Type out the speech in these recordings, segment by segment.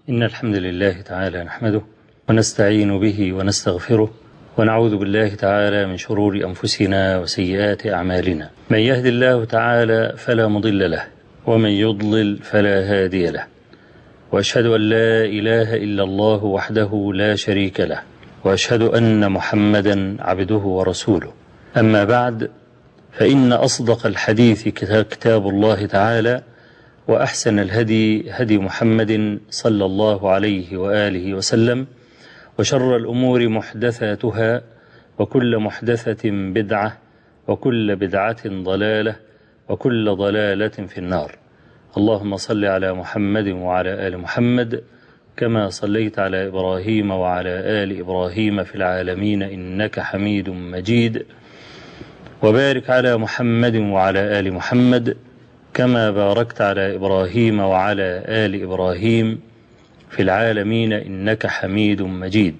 إن الحمد لله تعالى نحمده ونستعين به ونستغفره ونعوذ بالله تعالى من شرور أنفسنا وسيئات أعمالنا. من يهد الله تعالى فلا مضل له ومن يضلل فلا هادي له، وأشهد أن لا إله إلا الله وحده لا شريك له، وأشهد أن محمدا عبده ورسوله. أما بعد، فإن أصدق الحديث كتاب الله تعالى، وأحسن الهدي هدي محمد صلى الله عليه وآله وسلم، وشر الأمور محدثاتها، وكل محدثة بدعة، وكل بدعة ضلالة، وكل ضلالة في النار. اللهم صل على محمد وعلى آل محمد كما صليت على إبراهيم وعلى آل إبراهيم في العالمين إنك حميد مجيد، وبارك على محمد وعلى آل محمد كما باركت على إبراهيم وعلى آل إبراهيم في العالمين إنك حميد مجيد.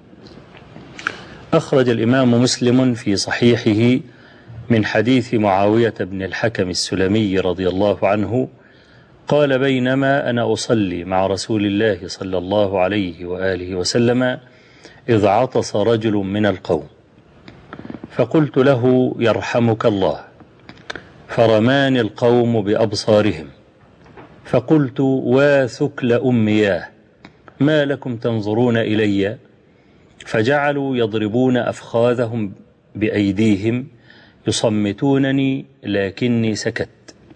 أخرج الإمام مسلم في صحيحه من حديث معاوية بن الحكم السلمي رضي الله عنه قال: بينما أنا أصلي مع رسول الله صلى الله عليه وآله وسلم إذ عطس رجل من القوم، فقلت له: يرحمك الله. فرماني القوم بأبصارهم، فقلت: واثكل أمياه، ما لكم تنظرون إلي؟ فجعلوا يضربون أفخاذهم بأيديهم يصمتونني، لكني سكت.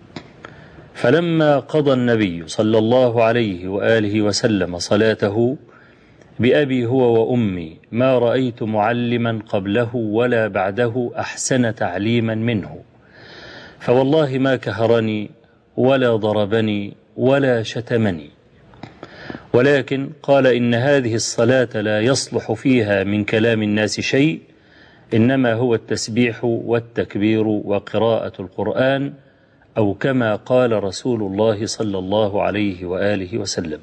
فلما قضى النبي صلى الله عليه وآله وسلم صلاته بأبي هو وأمي ما رأيت معلما قبله ولا بعده أحسن تعليما منه، فوالله ما كهرني ولا ضربني ولا شتمني، ولكن قال: إن هذه الصلاة لا يصلح فيها من كلام الناس شيء، إنما هو التسبيح والتكبير وقراءة القرآن، أو كما قال رسول الله صلى الله عليه وآله وسلم.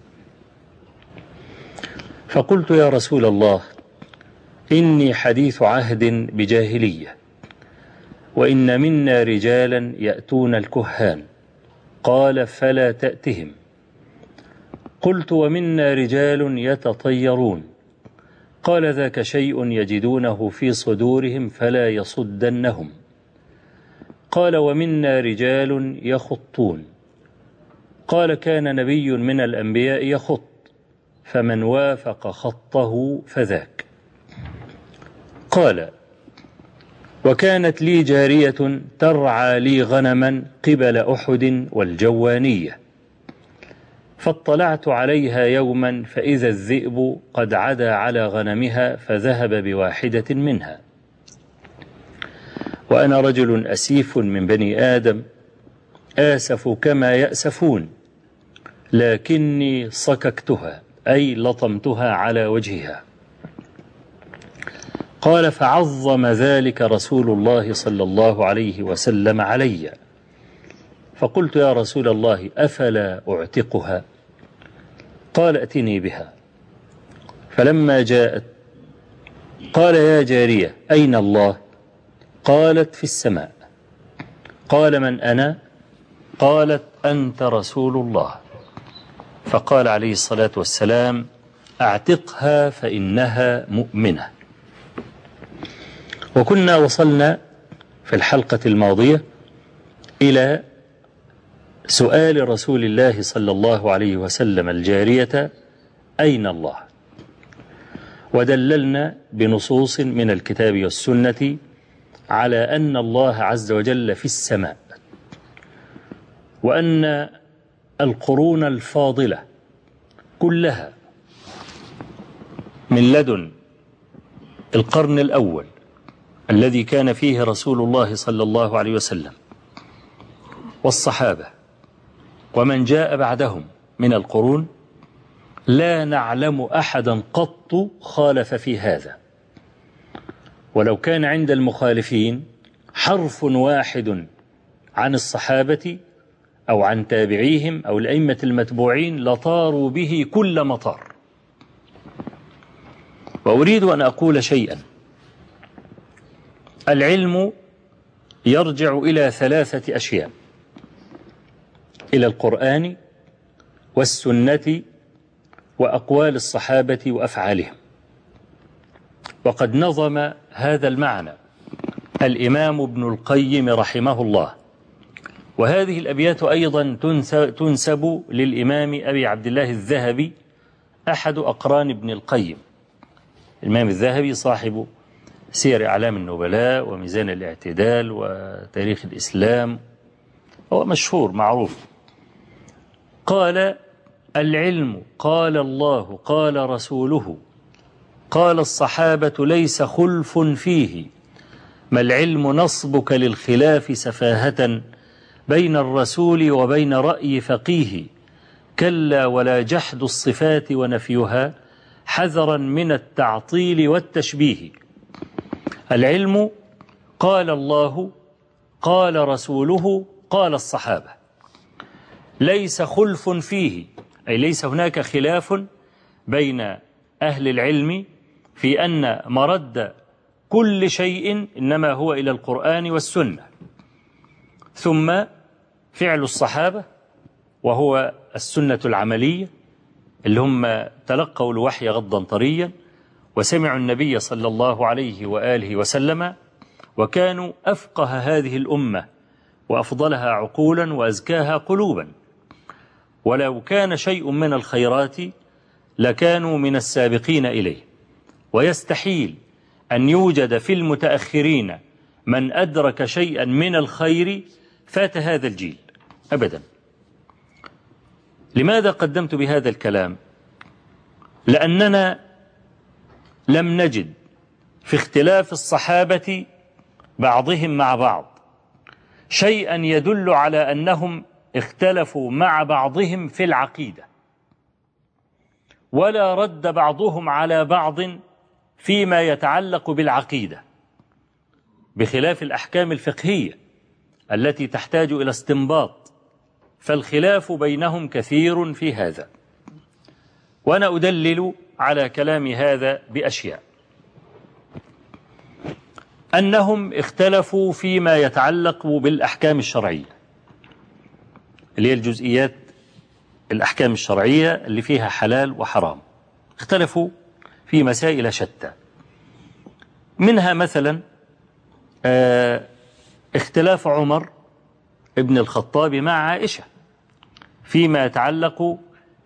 فقلت: يا رسول الله، إني حديث عهد بجاهلية، وإن منا رجالا يأتون الكهان. قال: فلا تأتهم. قلت: ومنا رجال يتطيرون. قال: ذاك شيء يجدونه في صدورهم فلا يصدنهم. قال: ومنا رجال يخطون. قال: كان نبي من الأنبياء يخط، فمن وافق خطه فذاك. قال: وكانت لي جارية ترعى لي غنما قبل أحد والجوانية، فاطلعت عليها يوما فإذا الذئب قد عدا على غنمها فذهب بواحدة منها، وأنا رجل أسيف من بني آدم آسف كما يأسفون، لكني صككتها، أي لطمتها على وجهها. قال: فعظم ذلك رسول الله صلى الله عليه وسلم علي، فقلت: يا رسول الله، أفلا أعتقها؟ قال: ائتني بها. فلما جاءت قال: يا جارية، أين الله؟ قالت: في السماء. قال: من أنا؟ قالت: أنت رسول الله. فقال عليه الصلاة والسلام: أعتقها فإنها مؤمنة. وكنا وصلنا في الحلقة الماضية إلى سؤال رسول الله صلى الله عليه وسلم الجارية: أين الله؟ ودللنا بنصوص من الكتاب والسنة على أن الله عز وجل في السماء، وأن القرون الفاضلة كلها من لدن القرن الأول الذي كان فيه رسول الله صلى الله عليه وسلم والصحابة ومن جاء بعدهم من القرون، لا نعلم أحدا قط خالف في هذا، ولو كان عند المخالفين حرف واحد عن الصحابة أو عن تابعيهم أو الأئمة المتبوعين لطاروا به كل مطار. وأريد أن أقول شيئا: العلم يرجع إلى ثلاثة أشياء: إلى القرآن والسنة وأقوال الصحابة وأفعالهم. وقد نظم هذا المعنى الإمام ابن القيم رحمه الله، وهذه الأبيات أيضا تنسب للإمام أبي عبد الله الذهبي أحد أقران ابن القيم. الإمام الذهبي صاحب سير أعلام النبلاء وميزان الاعتدال وتاريخ الإسلام، هو مشهور معروف. قال: العلم قال الله قال رسوله قال الصحابة ليس خلف فيه، ما العلم نصبك للخلاف سفاهة بين الرسول وبين رأي فقيه، كلا ولا جحد الصفات ونفيها حذرا من التعطيل والتشبيه. العلم قال الله قال رسوله قال الصحابة، ليس خلف فيه، أي ليس هناك خلاف بين أهل العلم في أن مرد كل شيء إنما هو إلى القرآن والسنة، ثم فعل الصحابة وهو السنة العملية اللي هم تلقوا الوحي غضا طريا وسمعوا النبي صلى الله عليه وآله وسلم، وكانوا أفقه هذه الأمة وأفضلها عقولا وأزكاها قلوبا، ولو كان شيء من الخيرات لكانوا من السابقين إليه، ويستحيل أن يوجد في المتأخرين من أدرك شيئا من الخير فات هذا الجيل أبدا. لماذا قدمت بهذا الكلام؟ لأننا لم نجد في اختلاف الصحابة بعضهم مع بعض شيئا يدل على أنهم اختلفوا مع بعضهم في العقيدة، ولا رد بعضهم على بعض فيما يتعلق بالعقيدة، بخلاف الأحكام الفقهية التي تحتاج إلى استنباط، فالخلاف بينهم كثير في هذا. وأنا أدلل على كلامي هذا بأشياء: أنهم اختلفوا فيما يتعلق بالأحكام الشرعية، اللي هي الجزئيات الأحكام الشرعية اللي فيها حلال وحرام، اختلفوا في مسائل شتى، منها مثلا اختلاف عمر ابن الخطاب مع عائشة فيما يتعلق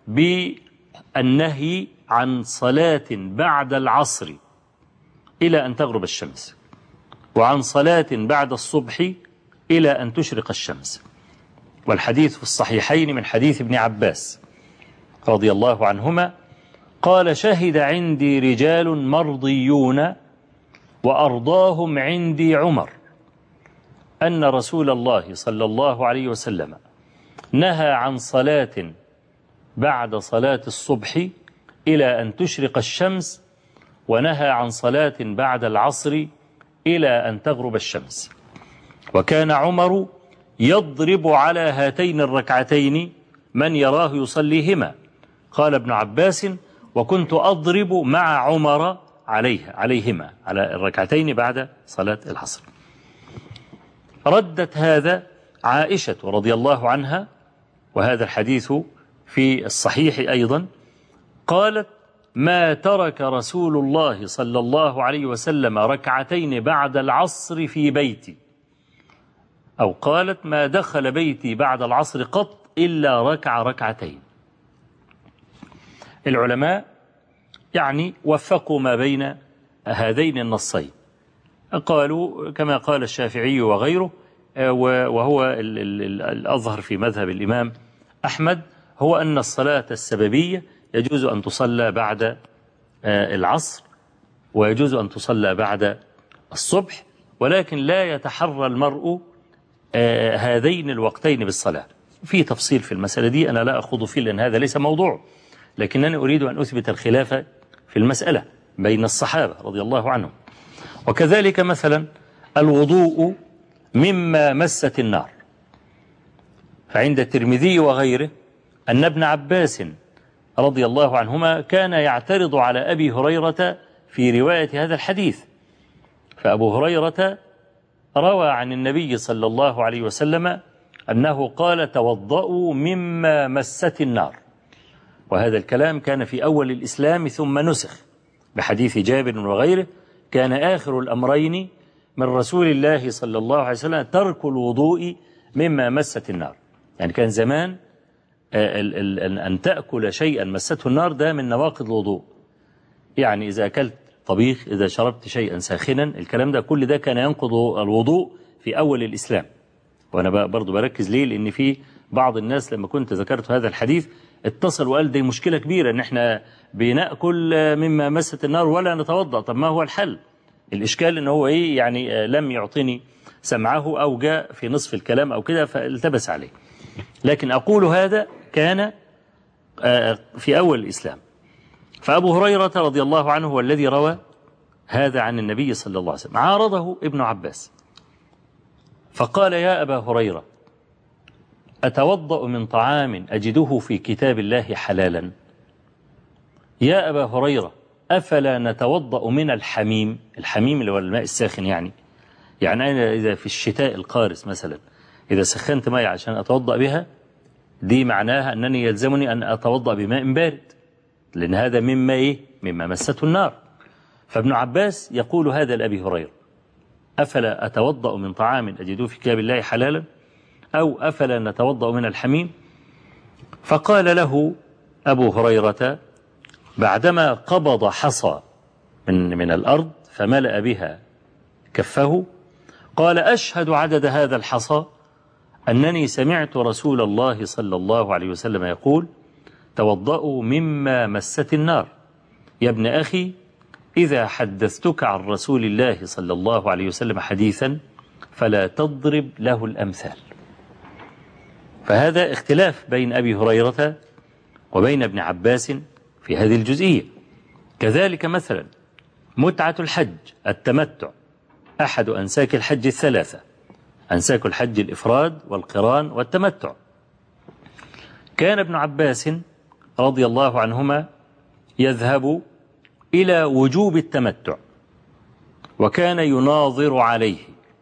بالنهي عن صلاة بعد العصر إلى أن تغرب الشمس، وعن صلاة بعد الصبح إلى أن تشرق الشمس. والحديث في الصحيحين من حديث ابن عباس رضي الله عنهما قال: شهد عندي رجال مرضيون وأرضاهم عندي عمر أن رسول الله صلى الله عليه وسلم نهى عن صلاة بعد صلاة الصبح إلى أن تشرق الشمس، ونهى عن صلاة بعد العصر إلى أن تغرب الشمس. وكان عمر يضرب على هاتين الركعتين من يراه يصليهما. قال ابن عباس: وكنت أضرب مع عمر عليهما، على الركعتين بعد صلاة العصر. ردت هذا عائشة رضي الله عنها، وهذا الحديث في الصحيح أيضا، قالت: ما ترك رسول الله صلى الله عليه وسلم ركعتين بعد العصر في بيتي، أو قالت: ما دخل بيتي بعد العصر قط إلا ركع ركعتين. العلماء يعني وفقوا ما بين هذين النصين، قالوا كما قال الشافعي وغيره، وهو الأظهر في مذهب الإمام أحمد، هو أن الصلاة السببية يجوز أن تصلى بعد العصر ويجوز أن تصلى بعد الصبح، ولكن لا يتحرى المرء هذين الوقتين بالصلاة. في تفصيل في المسألة دي أنا لا أخوض فيه لأن هذا ليس موضوع، لكنني أريد أن أثبت الخلاف في المسألة بين الصحابة رضي الله عنهم. وكذلك مثلا الوضوء مما مست النار، فعند الترمذي وغيره أن ابن عباس رضي الله عنهما كان يعترض على أبي هريرة في رواية هذا الحديث، فأبو هريرة روى عن النبي صلى الله عليه وسلم أنه قال: توضؤوا مما مست النار، وهذا الكلام كان في أول الإسلام ثم نسخ بحديث جابر وغيره. كان آخر الأمرين من رسول الله صلى الله عليه وسلم ترك الوضوء مما مست النار. يعني كان زمان أن تأكل شيئا مسته النار ده من نواقض الوضوء. يعني إذا أكلت طبيخ، إذا شربت شيئا ساخنا، الكلام ده كل ده كان ينقض الوضوء في أول الإسلام. وأنا برضو بركز ليه؟ لأن في بعض الناس لما كنت ذكرت هذا الحديث اتصل وقال دي مشكلة كبيرة ان احنا بنأكل مما مست النار ولا نتوضأ. طب ما هو الحل؟ الإشكال ان هو ايه؟ يعني لم يعطني سمعه أو جاء في نصف الكلام أو كده فالتبس عليه. لكن أقول هذا كان في أول الإسلام. فأبو هريرة رضي الله عنه هو الذي روى هذا عن النبي صلى الله عليه وسلم. عارضه ابن عباس فقال: يا أبا هريرة، أتوضأ من طعام أجده في كتاب الله حلالا؟ يا أبا هريرة، أفلا نتوضأ من الحميم؟ الحميم اللي هو الماء الساخن. يعني أنا إذا في الشتاء القارس مثلا إذا سخنت ماء عشان أتوضأ بها، دي معناها أنني يلزمني أن أتوضأ بماء بارد، لأن هذا مما إيه؟ مما مسته النار. فابن عباس يقول هذا لأبي هريرة: أفلا أتوضأ من طعام أجده في كتاب الله حلالا؟ أو أفلا نتوضأ من الحميم؟ فقال له أبو هريرة بعدما قبض حصى من الأرض فملأ بها كفه، قال: أشهد عدد هذا الحصى أنني سمعت رسول الله صلى الله عليه وسلم يقول: توضأوا مما مست النار. يا ابن أخي، إذا حدثتك عن رسول الله صلى الله عليه وسلم حديثا فلا تضرب له الأمثال. فهذا اختلاف بين أبي هريرة وبين ابن عباس في هذه الجزئية. كذلك مثلا متعة الحج، التمتع، أحد أنساك الحج الثلاثة: أنساك الحج الإفراد والقران والتمتع. كان ابن عباس رضي الله عنهما يذهب إلى وجوب التمتع، وكان يناظر عليه،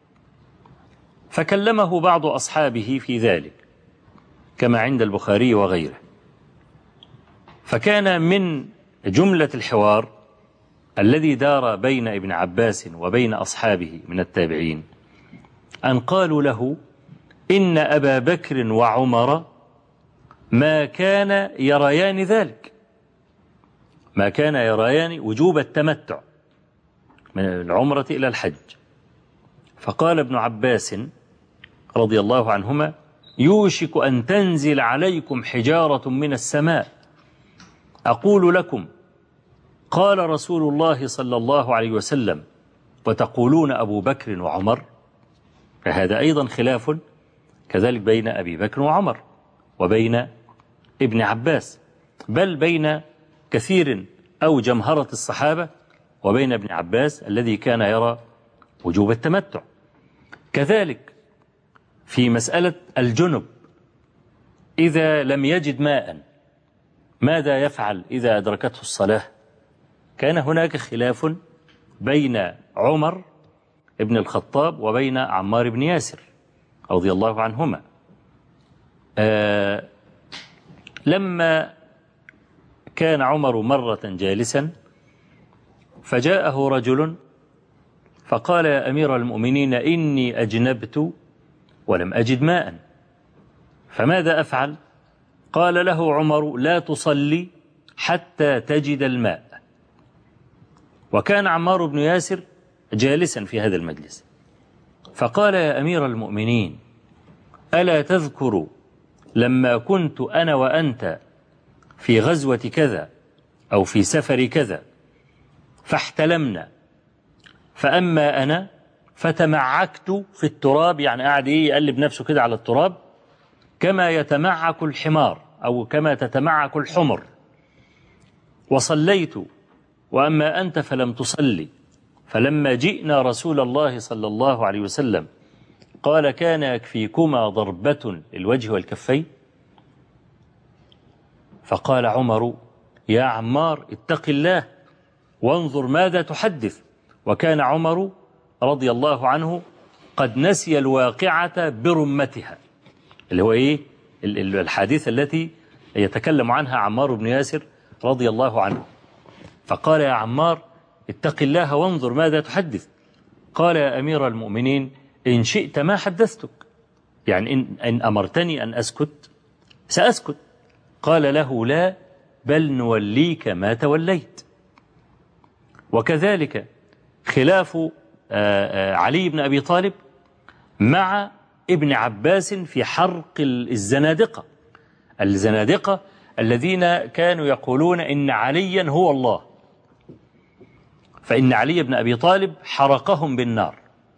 فكلمه بعض أصحابه في ذلك كما عند البخاري وغيره. فكان من جملة الحوار الذي دار بين ابن عباس وبين أصحابه من التابعين أن قالوا له: إن أبا بكر وعمر ما كان يريان ذلك، ما كان يريان وجوب التمتع من العمرة إلى الحج. فقال ابن عباس رضي الله عنهما: يوشك أن تنزل عليكم حجارة من السماء أقول لكم قال رسول الله صلى الله عليه وسلم وتقولون أبو بكر وعمر. فهذا أيضا خلاف كذلك بين أبي بكر وعمر وبين ابن عباس، بل بين كثير أو جمهرة الصحابة وبين ابن عباس الذي كان يرى وجوب التمتع. كذلك في مسألة الجنب إذا لم يجد ماء ماذا يفعل إذا أدركته الصلاة؟ كان هناك خلاف بين عمر ابن الخطاب وبين عمار بن ياسر رضي الله عنهما. لما كان عمر مرة جالسا فجاءه رجل فقال: يا أمير المؤمنين، إني أجنبت ولم أجد ماء، فماذا أفعل؟ قال له عمر: لا تصلي حتى تجد الماء. وكان عمار بن ياسر جالسا في هذا المجلس، فقال: يا أمير المؤمنين، ألا تذكر لما كنت أنا وأنت في غزوة كذا أو في سفر كذا فاحتلمنا، فأما أنا فتمعكت في التراب، يعني قاعد يقلب نفسه كده على التراب كما يتمعك الحمار أو كما تتمعك الحمر، وصليت، وأما أنت فلم تصلي. فلما جئنا رسول الله صلى الله عليه وسلم قال: كان يكفيكما ضربة للوجه والكفين. فقال عمر: يا عمار، اتق الله وانظر ماذا تحدث. وكان عمر رضي الله عنه قد نسي الواقعة برمتها، اللي هو الحادثة التي يتكلم عنها عمار بن ياسر رضي الله عنه، فقال: يا عمار اتق الله وانظر ماذا تحدث. قال: يا أمير المؤمنين إن شئت ما حدثتك، يعني إن أمرتني أن أسكت سأسكت. قال له: لا، بل نوليك ما توليت. وكذلك خلاف علي بن أبي طالب مع ابن عباس في حرق الزنادقة الذين كانوا يقولون إن عليا هو الله، فإن علي بن أبي طالب حرقهم بالنار،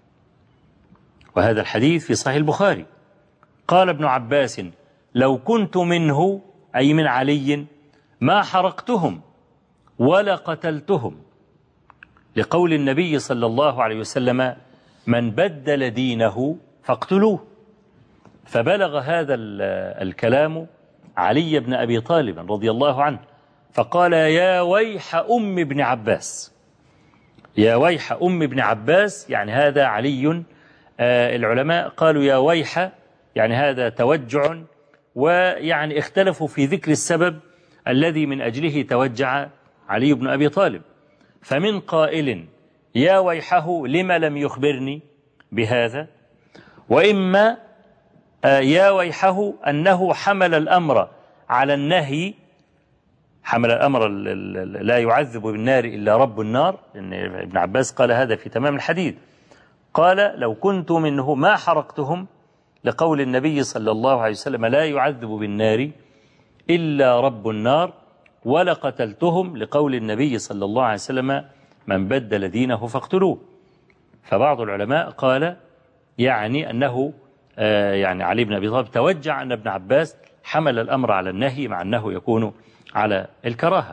وهذا الحديث في صحيح البخاري. قال ابن عباس: لو كنت منه، أي من علي، ما حرقتهم ولا قتلتهم، لقول النبي صلى الله عليه وسلم: من بدل دينه فاقتلوه. فبلغ هذا الكلام علي بن أبي طالب رضي الله عنه، فقال: يا ويح أم ابن عباس، يا ويح أم ابن عباس، يعني هذا علي. العلماء قالوا يا ويح يعني هذا توجع، ويعني اختلفوا في ذكر السبب الذي من أجله توجع علي بن أبي طالب. فمن قائل: يا ويحه لما لم يخبرني بهذا، وإما يا ويحه أنه حمل الأمر على النهي، حمل الأمر لا يعذب بالنار إلا رب النار، لأن ابن عباس قال هذا في تمام الحديث، قال: لو كنت منه ما حرقتهم، لقول النبي صلى الله عليه وسلم: لا يعذب بالنار إلا رب النار، ولقتلتهم، لقول النبي صلى الله عليه وسلم: من بدل دينه فاقتلوه. فبعض العلماء قال يعني أنه يعني علي بن أبي طالب توجع أن ابن عباس حمل الأمر على النهي مع أنه يكون على الكراهة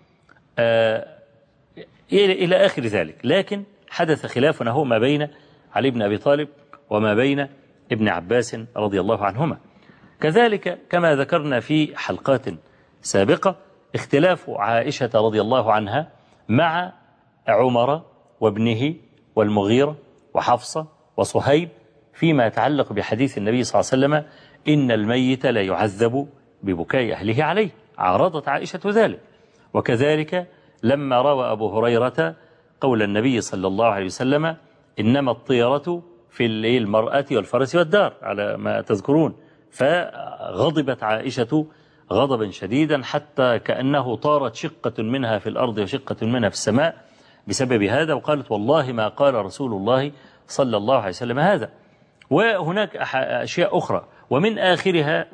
إلى آخر ذلك. لكن حدث خلاف هو ما بين علي بن أبي طالب وما بين ابن عباس رضي الله عنهما. كذلك كما ذكرنا في حلقات سابقة اختلاف عائشة رضي الله عنها مع عمر وابنه والمغيرة وحفصة وصهيب فيما يتعلق بحديث النبي صلى الله عليه وسلم: إن الميت لا يعذب ببكاء أهله عليه. عارضت عائشة ذلك. وكذلك لما روى أبو هريرة قول النبي صلى الله عليه وسلم: إنما الطيرة في المرأة والفرس والدار، على ما تذكرون. فغضبت عائشة غضبا شديدا حتى كأنه طارت شقة منها في الأرض وشقة منها في السماء بسبب هذا، وقالت: والله ما قال رسول الله صلى الله عليه وسلم هذا. وهناك أشياء أخرى، ومن آخرها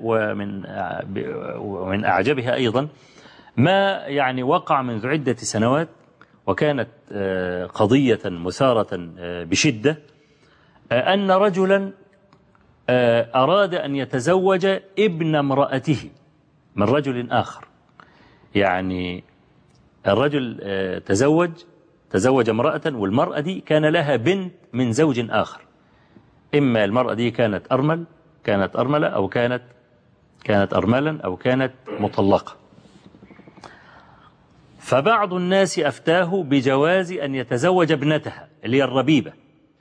ومن أعجبها أيضا ما يعني وقع منذ عدة سنوات، وكانت قضية مثارة بشدة، أن رجلا أراد أن يتزوج ابن امرأته من رجل آخر. يعني الرجل تزوج امرأة، والمرأة دي كان لها بنت من زوج آخر، إما المرأة دي كانت أرملة أو كانت أرملا أو كانت مطلقة. فبعض الناس أفتاه بجواز أن يتزوج ابنتها اللي هي الربيبة،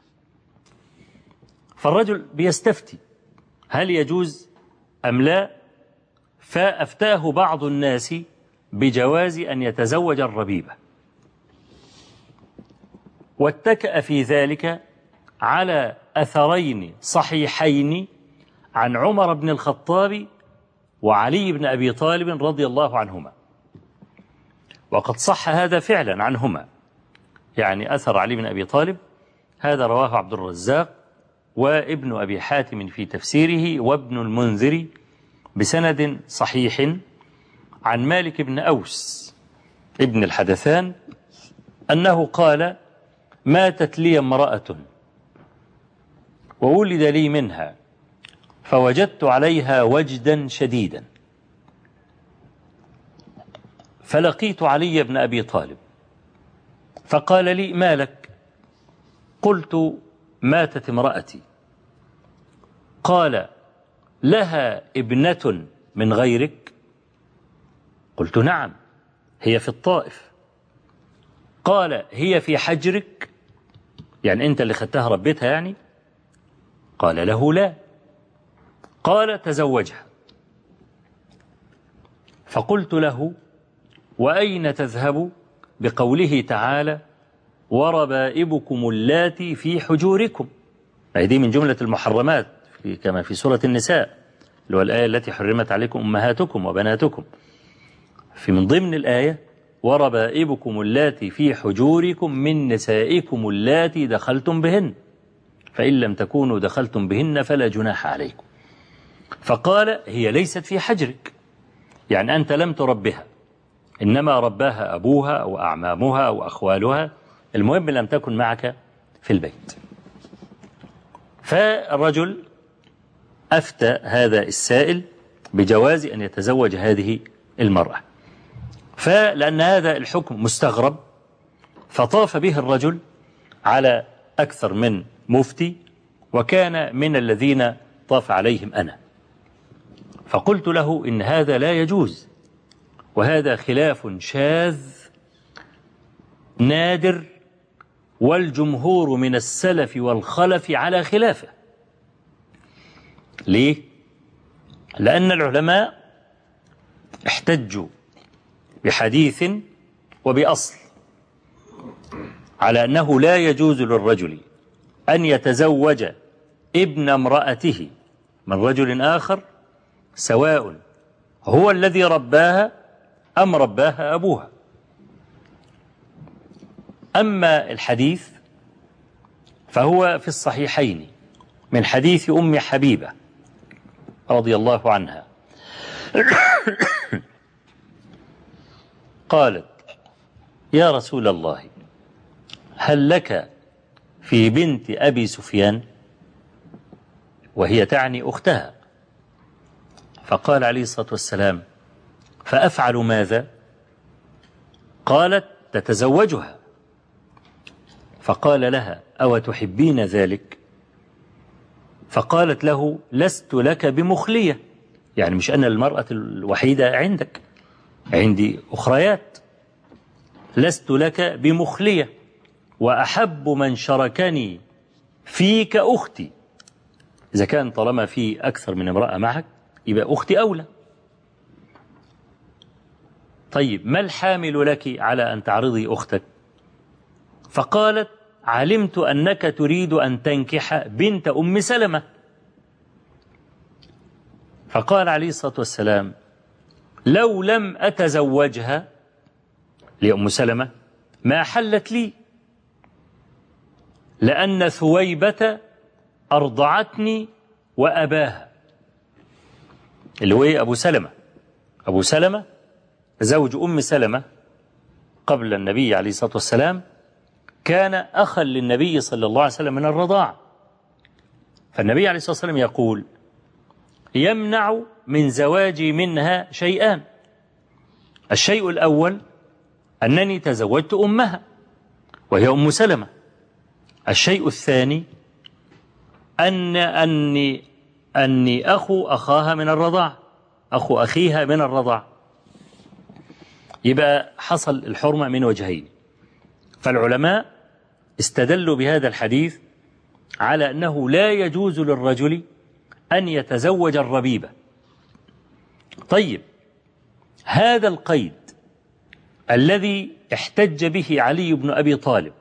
فالرجل بيستفتي هل يجوز أم لا، فأفتاه بعض الناس بجواز أن يتزوج الربيبة، واتكأ في ذلك على أثرين صحيحين عن عمر بن الخطاب وعلي بن أبي طالب رضي الله عنهما، وقد صح هذا فعلا عنهما. يعني أثر علي بن أبي طالب هذا رواه عبد الرزاق وابن أبي حاتم في تفسيره وابن المنذر بسند صحيح عن مالك بن أوس ابن الحدثان أنه قال: ماتت لي امرأة وولد لي منها، فوجدت عليها وجدا شديدا، فلقيت علي بن أبي طالب فقال لي: ما لك؟ قلت: ماتت امرأتي. قال: لها ابنة من غيرك؟ قلت: نعم، هي في الطائف. قال: هي في حجرك؟ يعني أنت اللي خدتها ربيتها يعني؟ قال له: لا. قال: تزوجها. فقلت له: وأين تذهب بقوله تعالى: وربائبكم اللاتي في حجوركم؟ دي من جملة المحرمات كما في سورة النساء، اللي هو الآية التي حرمت عليكم أمهاتكم وبناتكم. في من ضمن الآية: وربائبكم اللاتي في حجوركم من نسائكم اللاتي دخلتم بهن، فإن لم تكونوا دخلتم بهن فلا جناح عليكم. فقال: هي ليست في حجرك، يعني أنت لم تربها، إنما رباها أبوها أو أعمامها أو أخوالها، المهم لم تكن معك في البيت. فالرجل أفتى هذا السائل بجواز أن يتزوج هذه المرأة، فلأن هذا الحكم مستغرب فطاف به الرجل على أكثر من مفتي، وكان من الذين طاف عليهم أنا. فقلت له: إن هذا لا يجوز، وهذا خلاف شاذ نادر، والجمهور من السلف والخلف على خلافه. ليه؟ لأن العلماء احتجوا بحديث وبأصل على أنه لا يجوز للرجل أن يتزوج ابن امرأته من رجل آخر، سواء هو الذي رباها أم رباها أبوها. أما الحديث فهو في الصحيحين من حديث أم حبيبة رضي الله عنها قالت: يا رسول الله، هل لك في بنت أبي سفيان؟ وهي تعني أختها. فقال عليه الصلاة والسلام: فأفعل ماذا؟ قالت: تتزوجها. فقال لها: أو تحبين ذلك؟ فقالت له: لست لك بمخلية، يعني مش أنا المرأة الوحيدة عندك، عندي أخريات، لست لك بمخلية، وأحب من شركني فيك أختي. إذا كان طالما في أكثر من امرأة معك يبقى أختي أولى. طيب ما الحامل لك على أن تعرضي أختك؟ فقالت: علمت أنك تريد أن تنكح بنت أم سلمة. فقال عليه الصلاة والسلام: لو لم أتزوجها لأم سلمة ما حلت لي، لأن ثويبة أرضعتني وأباها، اللي هو أبو سلمة. أبو سلمة زوج أم سلمة قبل النبي عليه الصلاة والسلام كان أخا للنبي صلى الله عليه وسلم من الرضاعة. فالنبي عليه الصلاة والسلام يقول: يمنع من زواجي منها شيئان. الشيء الأول أنني تزوجت أمها وهي أم سلمة. الشيء الثاني أني أخو أخاها من الرضاعة، أخو أخيها من الرضاعة. يبقى حصل الحرمة من وجهين. فالعلماء استدلوا بهذا الحديث على أنه لا يجوز للرجل أن يتزوج الربيبة. طيب هذا القيد الذي احتج به علي بن أبي طالب: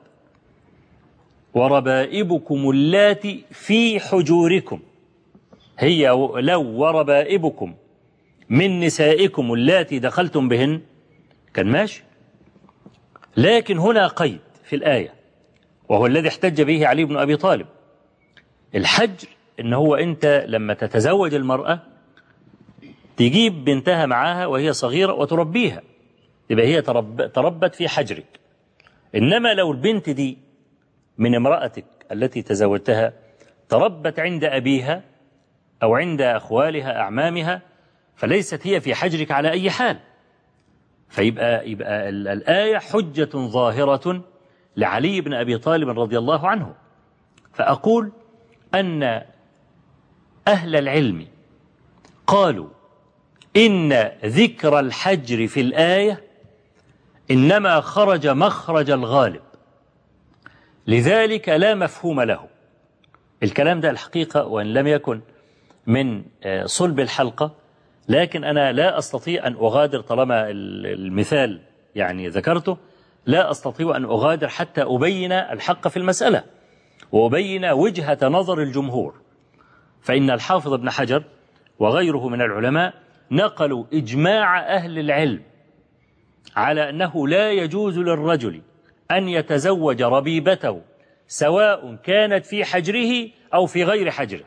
وربائبكم اللاتي في حجوركم، هي لو وربائبكم من نسائكم اللاتي دخلتم بهن كان ماشي. لكن هنا قيد في الآية وهو الذي احتج به علي بن أبي طالب. الحجر إن هو أنت لما تتزوج المرأة تجيب بنتها معاها وهي صغيرة وتربيها، يبقى هي تربت في حجرك. إنما لو البنت دي من امرأتك التي تزوجتها تربت عند أبيها أو عند أخوالها أعمامها فليست هي في حجرك على أي حال. فيبقى الآية حجة ظاهرة لعلي بن أبي طالب رضي الله عنه. فأقول أن أهل العلم قالوا إن ذكر الحجر في الآية إنما خرج مخرج الغالب، لذلك لا مفهوم له. الكلام ده الحقيقة وإن لم يكن من صلب الحلقة لكن أنا لا أستطيع أن أغادر طالما المثال يعني ذكرته، لا أستطيع أن أغادر حتى أبين الحق في المسألة وأبين وجهة نظر الجمهور. فإن الحافظ ابن حجر وغيره من العلماء نقلوا إجماع أهل العلم على أنه لا يجوز للرجل أن يتزوج ربيبته سواء كانت في حجره أو في غير حجره،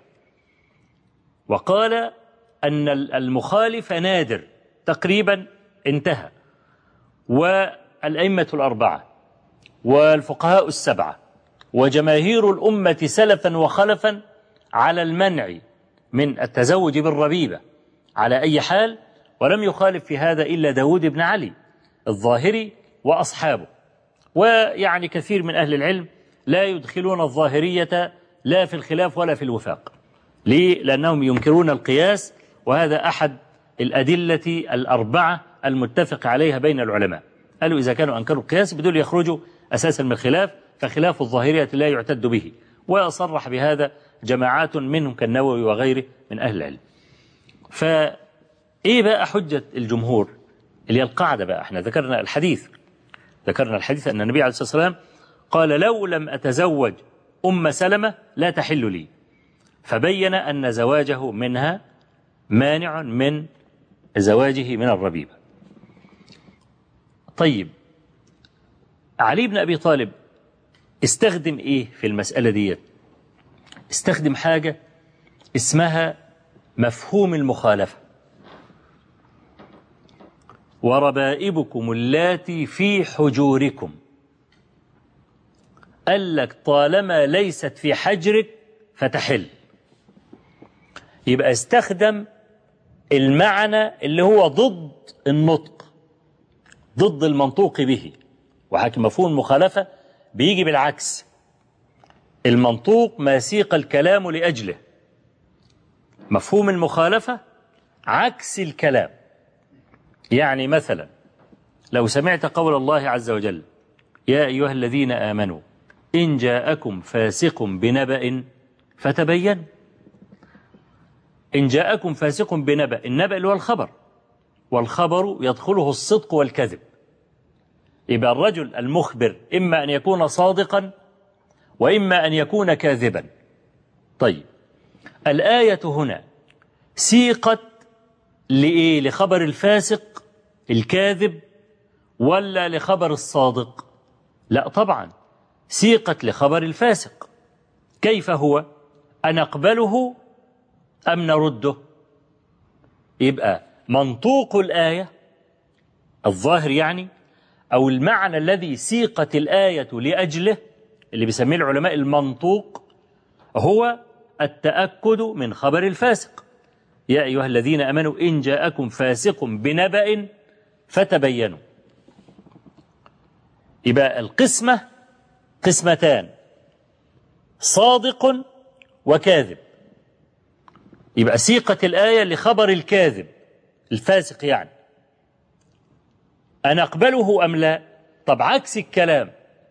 وقال أن المخالف نادر تقريبا انتهى. والأئمة الأربعة والفقهاء السبعة وجماهير الأمة سلفا وخلفا على المنع من التزوج بالربيبة على أي حال، ولم يخالف في هذا إلا داود بن علي الظاهري وأصحابه. ويعني كثير من أهل العلم لا يدخلون الظاهرية لا في الخلاف ولا في الوفاق. ليه؟ لأنهم ينكرون القياس، وهذا أحد الأدلة الأربعة المتفق عليها بين العلماء. قالوا إذا كانوا أنكروا القياس بدول يخرجوا أساسا من الخلاف، فخلاف الظاهرية لا يعتد به. وصرح بهذا جماعات منهم كالنووي وغيره من أهل العلم. فإيه بقى حجة الجمهور اللي هي القاعدة بقى؟ احنا ذكرنا الحديث أن النبي عليه الصلاة والسلام قال لو لم أتزوج أم سلمة لا تحل لي، فبين أن زواجه منها مانع من زواجه من الربيبة. طيب علي بن أبي طالب استخدم إيه في المسألة دي؟ استخدم حاجة اسمها مفهوم المخالفة. وربائبكم اللاتي في حجوركم، قال لك طالما ليست في حجرك فتحل. يبقى استخدم المعنى اللي هو ضد النطق، ضد المنطوق به. وحكي مفهوم المخالفة بيجي بالعكس، المنطوق ما سيق الكلام لأجله، مفهوم المخالفة عكس الكلام. يعني مثلا لو سمعت قول الله عز وجل يا أيها الذين آمنوا إن جاءكم فاسق بنبأ فتبين. إن جاءكم فاسق بنبأ، النبأ اللي هو الخبر، والخبر يدخله الصدق والكذب. يبقى الرجل المخبر إما أن يكون صادقا وإما أن يكون كاذبا. طيب الآية هنا سيقت لإيه؟ لخبر الفاسق الكاذب ولا لخبر الصادق؟ لا طبعا سيقت لخبر الفاسق. كيف هو؟ أنقبله أم نرده؟ يبقى منطوق الآية الظاهر يعني، أو المعنى الذي سيقت الآية لأجله اللي بيسميه العلماء المنطوق، هو التأكد من خبر الفاسق. يا أيها الذين آمنوا إن جاءكم فاسق بنبأ فتبينوا. يبقى القسمة قسمتان، صادق وكاذب. يبقى سيقت الآية لخبر الكاذب الفاسق يعني، أنقبله أم لا؟ طب عكس الكلام،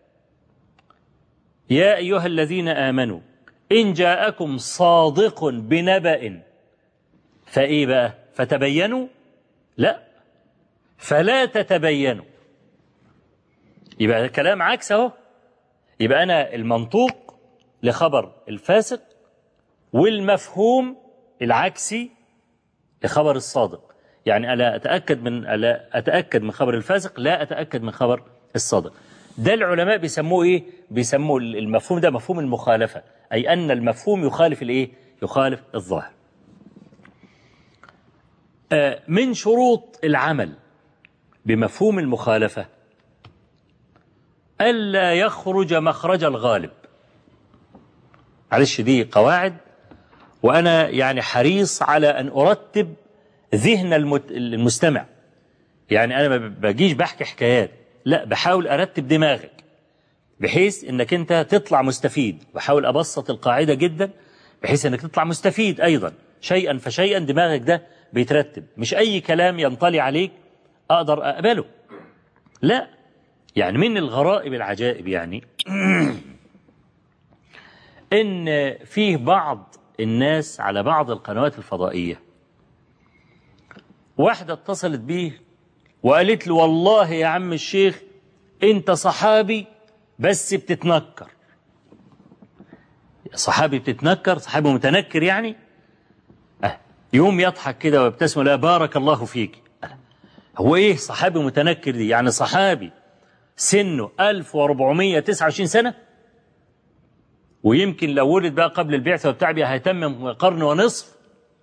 يا أيها الذين آمنوا إن جاءكم صادق بنبأ فإيه بقى؟ فتبينوا؟ لا، فلا تتبينوا. يبقى الكلام عكس اهو. يبقى أنا المنطوق لخبر الفاسق والمفهوم العكسي لخبر الصادق. يعني ألا أتأكد من خبر الفاسق، لا أتأكد من خبر الصادق. ده العلماء بيسموه إيه؟ بيسموه المفهوم ده مفهوم المخالفة، أي أن المفهوم يخالف الإيه؟ يخالف الظاهر. من شروط العمل بمفهوم المخالفة ألا يخرج مخرج الغالب. معلش دي قواعد، وأنا يعني حريص على أن أرتب ذهن المستمع. يعني أنا ما بجيش بحكي حكايات، لا، بحاول أرتب دماغك بحيث أنك أنت تطلع مستفيد. بحاول أبسط القاعدة جدا بحيث أنك تطلع مستفيد أيضا، شيئا فشيئا دماغك ده بيترتب. مش أي كلام ينطلي عليك أقدر أقبله، لا. يعني من الغرائب العجائب يعني إن فيه بعض الناس على بعض القنوات الفضائية واحدة اتصلت بيه وقالت له والله يا عم الشيخ انت صحابي بس بتتنكر. صحابي بتتنكر، صحابي متنكر يعني. يوم يضحك كده ويبتسم، لا بارك الله فيك. هو ايه صحابي متنكر دي؟ يعني صحابي سنه 1429 سنة، ويمكن لو ولد بقى قبل البعثة وبتاع هيتمم قرن ونصف.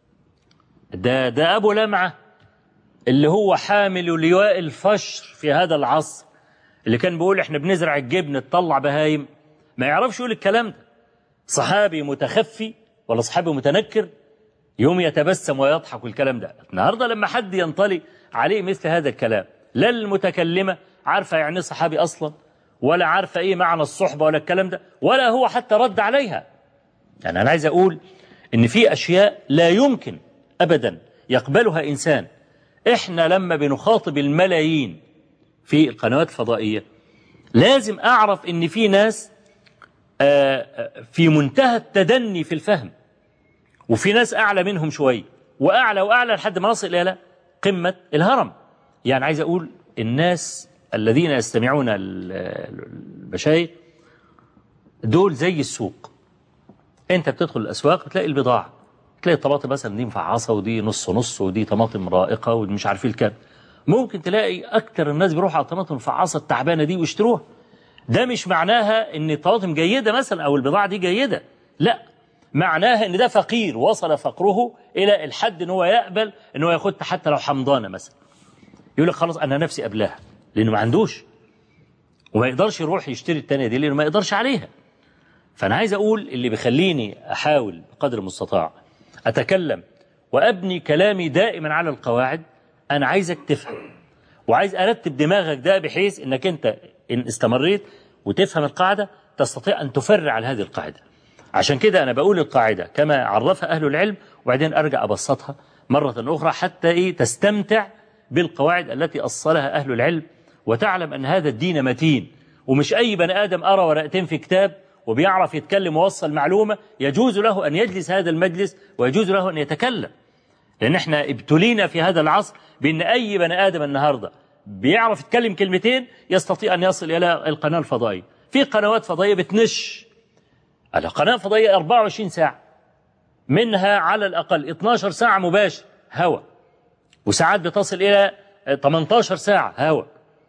ده أبو لمعة اللي هو حامل لواء الفشر في هذا العصر، اللي كان بيقول احنا بنزرع الجبن تطلع بهايم، ما يعرفش يقول الكلام ده. صحابي متخفي ولا صحابي متنكر يوم يتبسم ويضحك والكلام ده. النهارده لما حد ينطلي عليه مثل هذا الكلام، لا المتكلمة عارفة يعني صحابي أصلا، ولا عارفة إيه معنى الصحبة ولا الكلام ده، ولا هو حتى رد عليها. يعني أنا عايز أقول إن في أشياء لا يمكن أبدا يقبلها إنسان. إحنا لما بنخاطب الملايين في القنوات الفضائية لازم أعرف إن في ناس في منتهى التدني في الفهم، وفي ناس أعلى منهم شوية، وأعلى وأعلى لحد ما نصل إلى قمة الهرم. يعني عايز أقول الناس الذين يستمعون المشايخ دول زي السوق. أنت بتدخل الأسواق تلاقي البضاعة، تلاقي الطماطم مثلا دي مفعصة ودي نص نص ودي طماطم رائقة ومش عارف الكام. ممكن تلاقي أكتر الناس بيروحوا على الطماطم المفعصة التعبانة دي ويشتروها. ده مش معناها إن الطماطم جيدة مثلا أو البضاعة دي جيدة، لا، معناها إن ده فقير وصل فقره إلى الحد إن هو يقبل إن هو ياخد حتى لو حمضانة مثلا، يقول لك خلاص أنا نفسي قبلها، لأنه ما عندوش وما يقدرش يروح يشتري التانية دي لأنه ما يقدرش عليها. فأنا عايز أقول اللي بيخليني أحاول بقدر المستطاع أتكلم وأبني كلامي دائما على القواعد. أنا عايزك تفهم وعايز أرتب دماغك ده بحيث إنك أنت إن استمريت وتفهم القاعدة تستطيع أن تفرع على هذه القاعدة. عشان كده أنا بقول القاعدة كما عرفها أهل العلم، وبعدين أرجع أبسطها مرة أخرى حتى تستمتع بالقواعد التي أصلها أهل العلم، وتعلم أن هذا الدين متين، ومش أي بني آدم أرى ورقتين في كتاب وبيعرف يتكلم ووصل معلومة يجوز له أن يجلس هذا المجلس ويجوز له أن يتكلم. لأن احنا ابتلينا في هذا العصر بأن أي بني آدم النهاردة بيعرف يتكلم كلمتين يستطيع أن يصل إلى القناة الفضائية. في قنوات فضائية بتنش على قناة فضائية 24 ساعة، منها على الأقل 12 ساعة مباشر هواء، وساعات بتصل إلى 18 ساعة هواء،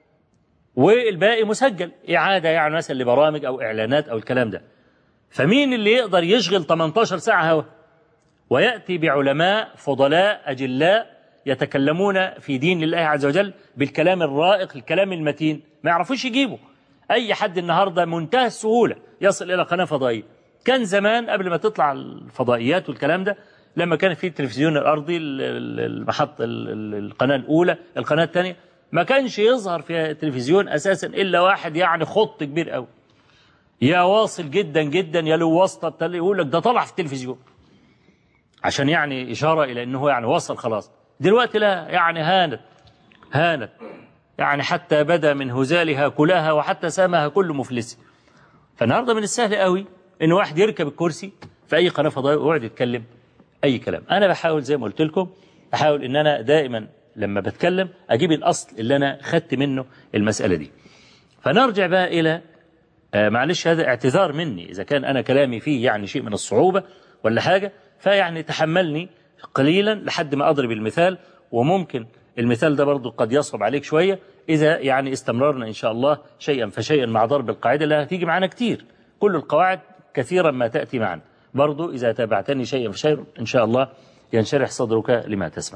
والباقي مسجل إعادة يعني مثلا لبرامج أو إعلانات أو الكلام ده. فمين اللي يقدر يشغل 18 ساعة هواء ويأتي بعلماء فضلاء أجلاء يتكلمون في دين الله عز وجل بالكلام الرائق الكلام المتين؟ ما يعرفوش يجيبوا. أي حد النهاردة منتهى السهولة يصل إلى قناة فضائية. كان زمان قبل ما تطلع الفضائيات والكلام ده، لما كان في التلفزيون الأرضي المحطة القناة الأولى القناة الثانية، ما كانش يظهر في التلفزيون أساسا إلا واحد يعني خط كبير قوي، يا واصل جدا جدا يا له واسطة، يقول لك ده طلع في التلفزيون عشان يعني إشارة إلى أنه يعني وصل خلاص. دلوقتي لا، يعني هانت يعني حتى بدا من هزالها كلها وحتى سامها كل مفلس. فالنهارده من السهل قوي ان واحد يركب الكرسي في اي قناه فضائيه ويقعد يتكلم اي كلام. انا بحاول زي ما قلت لكم، احاول ان انا دائما لما بتكلم اجيب الاصل اللي انا خدت منه المساله دي. فنرجع بقى الى معلش هذا اعتذار مني اذا كان انا كلامي فيه يعني شيء من الصعوبه ولا حاجه، فيعني تحملني قليلا لحد ما اضرب المثال، وممكن المثال ده برضو قد يصعب عليك شوية إذا يعني استمررنا إن شاء الله شيئا فشيئا مع ضرب القاعدة اللي هتيجي معنا كتير. كل القواعد كثيرا ما تأتي معنا، برضو إذا تابعتني شيئا فشيئا إن شاء الله ينشرح صدرك لما تسمع.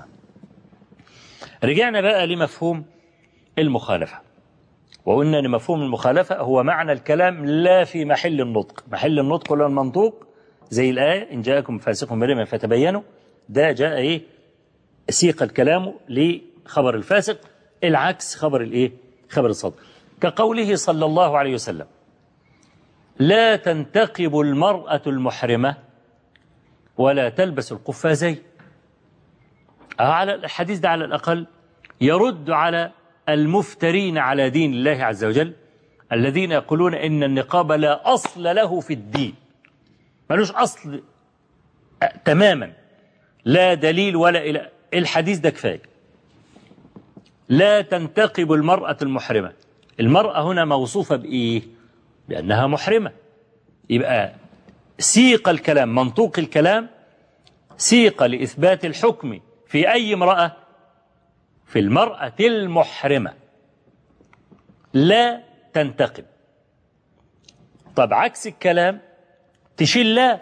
رجعنا بقى لمفهوم المخالفة، وقلنا أن مفهوم المخالفة هو معنى الكلام لا في محل النطق. محل النطق ولا المنطوق زي الآية إن جاءكم فاسق بنبأ فتبينوا، ده جاء سيق الكلام لخبر الفاسق، العكس خبر خبر الصدق. كقوله صلى الله عليه وسلم لا تنتقب المرأة المحرمة ولا تلبس القفازين. على الحديث ده على الأقل يرد على المفترين على دين الله عز وجل الذين يقولون إن النقاب لا أصل له في الدين، ملوش أصل تماما، لا دليل ولا إلى الحديث ده كفاية. لا تنتقب المرأة المحرمة. المرأة هنا موصوفة بإيه؟ بأنها محرمة. يبقى سيق الكلام، منطوق الكلام سيق لإثبات الحكم في أي امرأة؟ في المرأة المحرمة لا تنتقب. طب عكس الكلام تشيل لا.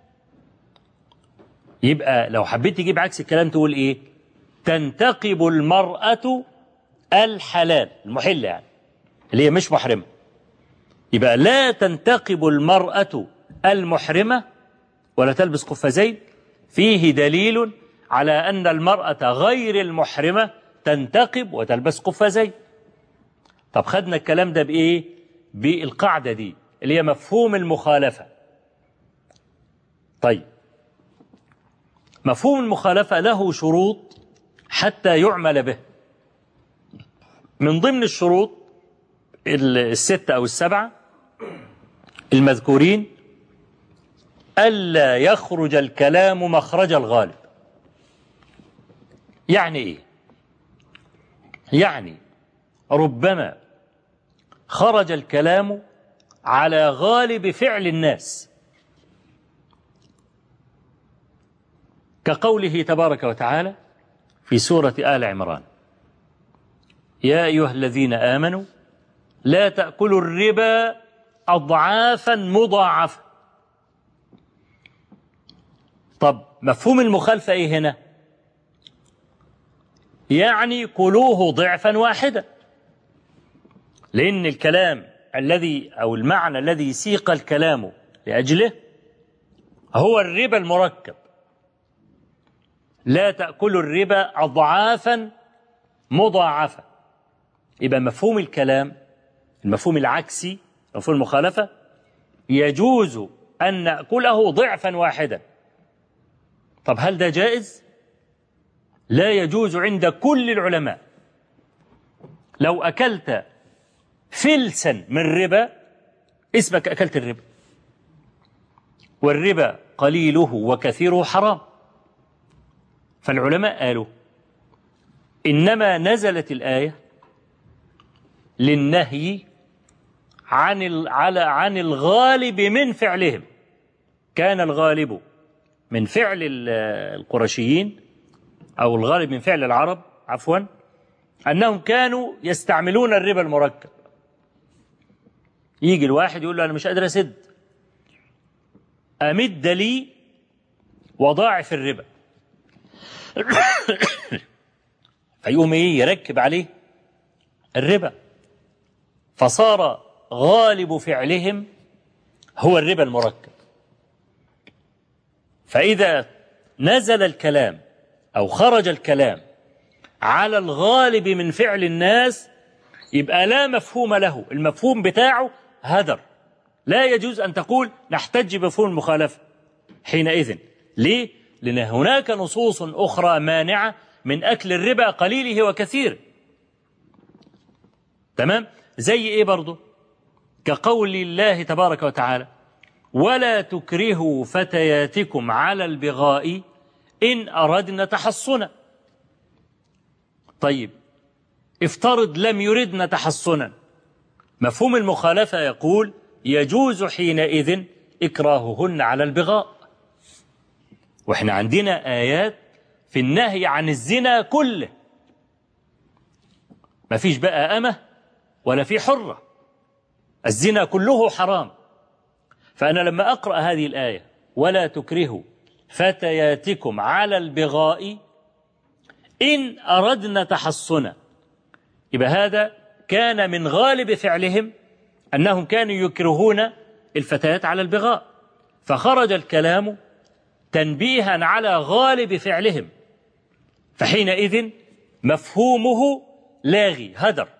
يبقى لو حبيت تجيب عكس الكلام تقول إيه؟ تنتقب المرأة الحلال، المحلة يعني، اللي هي مش محرمة. يبقى لا تنتقب المرأة المحرمة ولا تلبس قفازين، فيه دليل على أن المرأة غير المحرمة تنتقب وتلبس قفازين. طب خدنا الكلام ده بإيه؟ بالقاعدة دي اللي هي مفهوم المخالفة. طيب مفهوم المخالفة له شروط حتى يعمل به. من ضمن الشروط الستة أو السبعة المذكورين ألا يخرج الكلام مخرج الغالب. يعني إيه؟ يعني ربما خرج الكلام على غالب فعل الناس، كقوله تبارك وتعالى في سورة آل عمران: يا أيها الذين آمنوا لا تأكلوا الربا أضعافا مضاعفة. طب مفهوم المخالفة إيه هنا؟ يعني كلوه ضعفا واحدا، لأن الكلام الذي أو المعنى الذي سيق الكلام لأجله هو الربا المركب. لا تأكلوا الربا أضعافا مضاعفة. يبقى مفهوم الكلام، المفهوم العكسي، مفهوم المخالفة، يجوز أن نأكله ضعفا واحدا. طب هل ده جائز؟ لا يجوز عند كل العلماء. لو أكلت فلسا من ربا اسمك أكلت الربا، والربا قليله وكثيره حرام. فالعلماء قالوا إنما نزلت الآية للنهي عن الغالب من فعلهم. كان الغالب من فعل القرشيين أو الغالب من فعل العرب عفوا أنهم كانوا يستعملون الربا المركب. يجي الواحد يقول له أنا مش قادر أسد، أمد لي وضاعف الربا فيقوم إيه؟ يركب عليه الربا، فصار غالب فعلهم هو الربا المركب. فإذا نزل الكلام أو خرج الكلام على الغالب من فعل الناس يبقى لا مفهوم له، المفهوم بتاعه هدر. لا يجوز أن تقول نحتج بمفهوم المخالفة حينئذ. ليه؟ لأن هناك نصوص أخرى مانعة من أكل الربا قليله وكثير. تمام؟ زي إيه برضو؟ كقول الله تبارك وتعالى: ولا تكرهوا فتياتكم على البغاء إن أردنا تحصنا. طيب افترض لم يردنا تحصنا، مفهوم المخالفة يقول يجوز حينئذ إكراههن على البغاء. وإحنا عندنا آيات في النهي عن الزنا كله، ما فيش بقى أمة ولا في حرة، الزنا كله حرام. فأنا لما أقرأ هذه الآية ولا تكرهوا فتياتكم على البغاء إن أردنا تحصنا، يبقى هذا كان من غالب فعلهم أنهم كانوا يكرهون الفتيات على البغاء، فخرج الكلام تنبيها على غالب فعلهم، فحينئذ مفهومه لاغي هدر.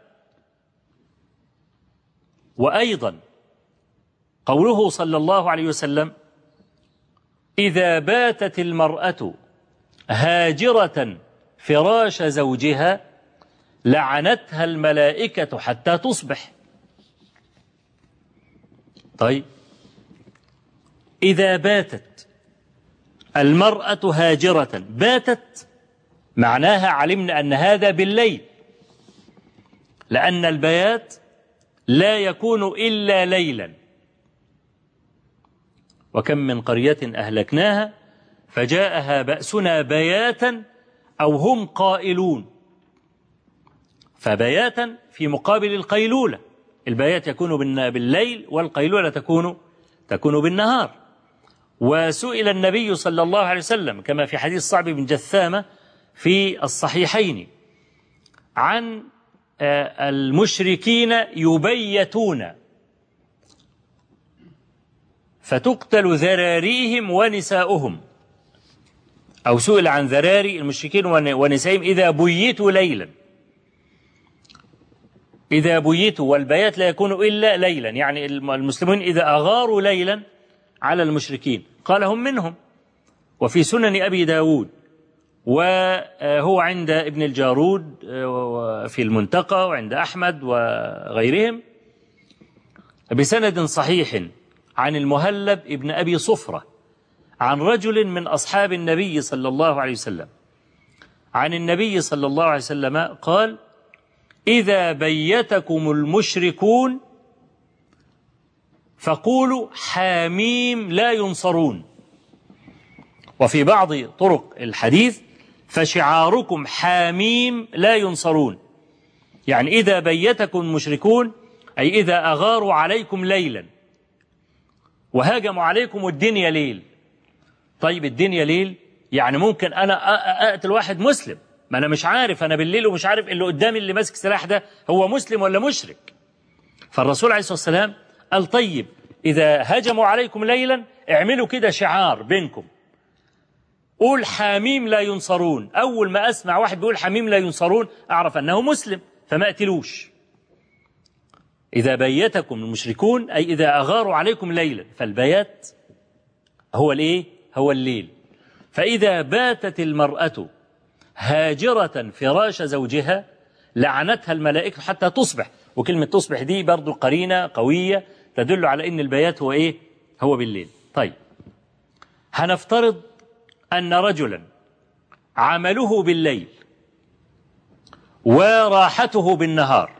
وأيضا قوله صلى الله عليه وسلم: إذا باتت المرأة هاجرة فراش زوجها لعنتها الملائكة حتى تصبح. طيب إذا باتت المرأة هاجرة، باتت معناها علمنا أن هذا بالليل، لأن البيات لا يكون إلا ليلا، وكم من قرية أهلكناها فجاءها بأسنا بياتا أو هم قائلون. فبياتا في مقابل القيلولة، البيات يكون بالليل والقيلولة تكون بالنهار. وسئل النبي صلى الله عليه وسلم كما في حديث صعب بن جثامة في الصحيحين عن المشركين يبيتون فتقتل ذراريهم ونساؤهم، أو سئل عن ذراري المشركين ونسائهم إذا بيتوا ليلا، إذا بيتوا، والبيات لا يكون إلا ليلا، يعني المسلمين إذا أغاروا ليلا على المشركين. قال هم منهم. وفي سنن أبي داود وهو عند ابن الجارود في المنتقى وعند أحمد وغيرهم بسند صحيح عن المهلب ابن أبي صفرة عن رجل من أصحاب النبي صلى الله عليه وسلم عن النبي صلى الله عليه وسلم قال: إذا بيتكم المشركون فقولوا حاميم لا ينصرون. وفي بعض طرق الحديث فشعاركم حاميم لا ينصرون، يعني إذا بيتكم المشركون أي إذا أغاروا عليكم ليلا وهاجموا عليكم الدنيا ليل. طيب الدنيا ليل يعني ممكن أنا أقتل واحد مسلم، ما أنا مش عارف، أنا بالليل ومش عارف اللي قدامي اللي ماسك سلاح ده هو مسلم ولا مشرك. فالرسول عليه الصلاة والسلام قال: طيب إذا هجموا عليكم ليلا اعملوا كده شعار بينكم، قول حاميم لا ينصرون. أول ما أسمع واحد بيقول حاميم لا ينصرون أعرف أنه مسلم فما أقتلوش. إذا بيتكم المشركون أي إذا أغاروا عليكم ليلا، فالبيات هو الإيه؟ هو الليل. فإذا باتت المرأة هاجرة فراش زوجها لعنتها الملائكة حتى تصبح. وكلمة تصبح دي برضو قرينة قوية تدل على أن البيات هو إيه؟ هو بالليل. طيب هنفترض أن رجلا عمله بالليل وراحته بالنهار،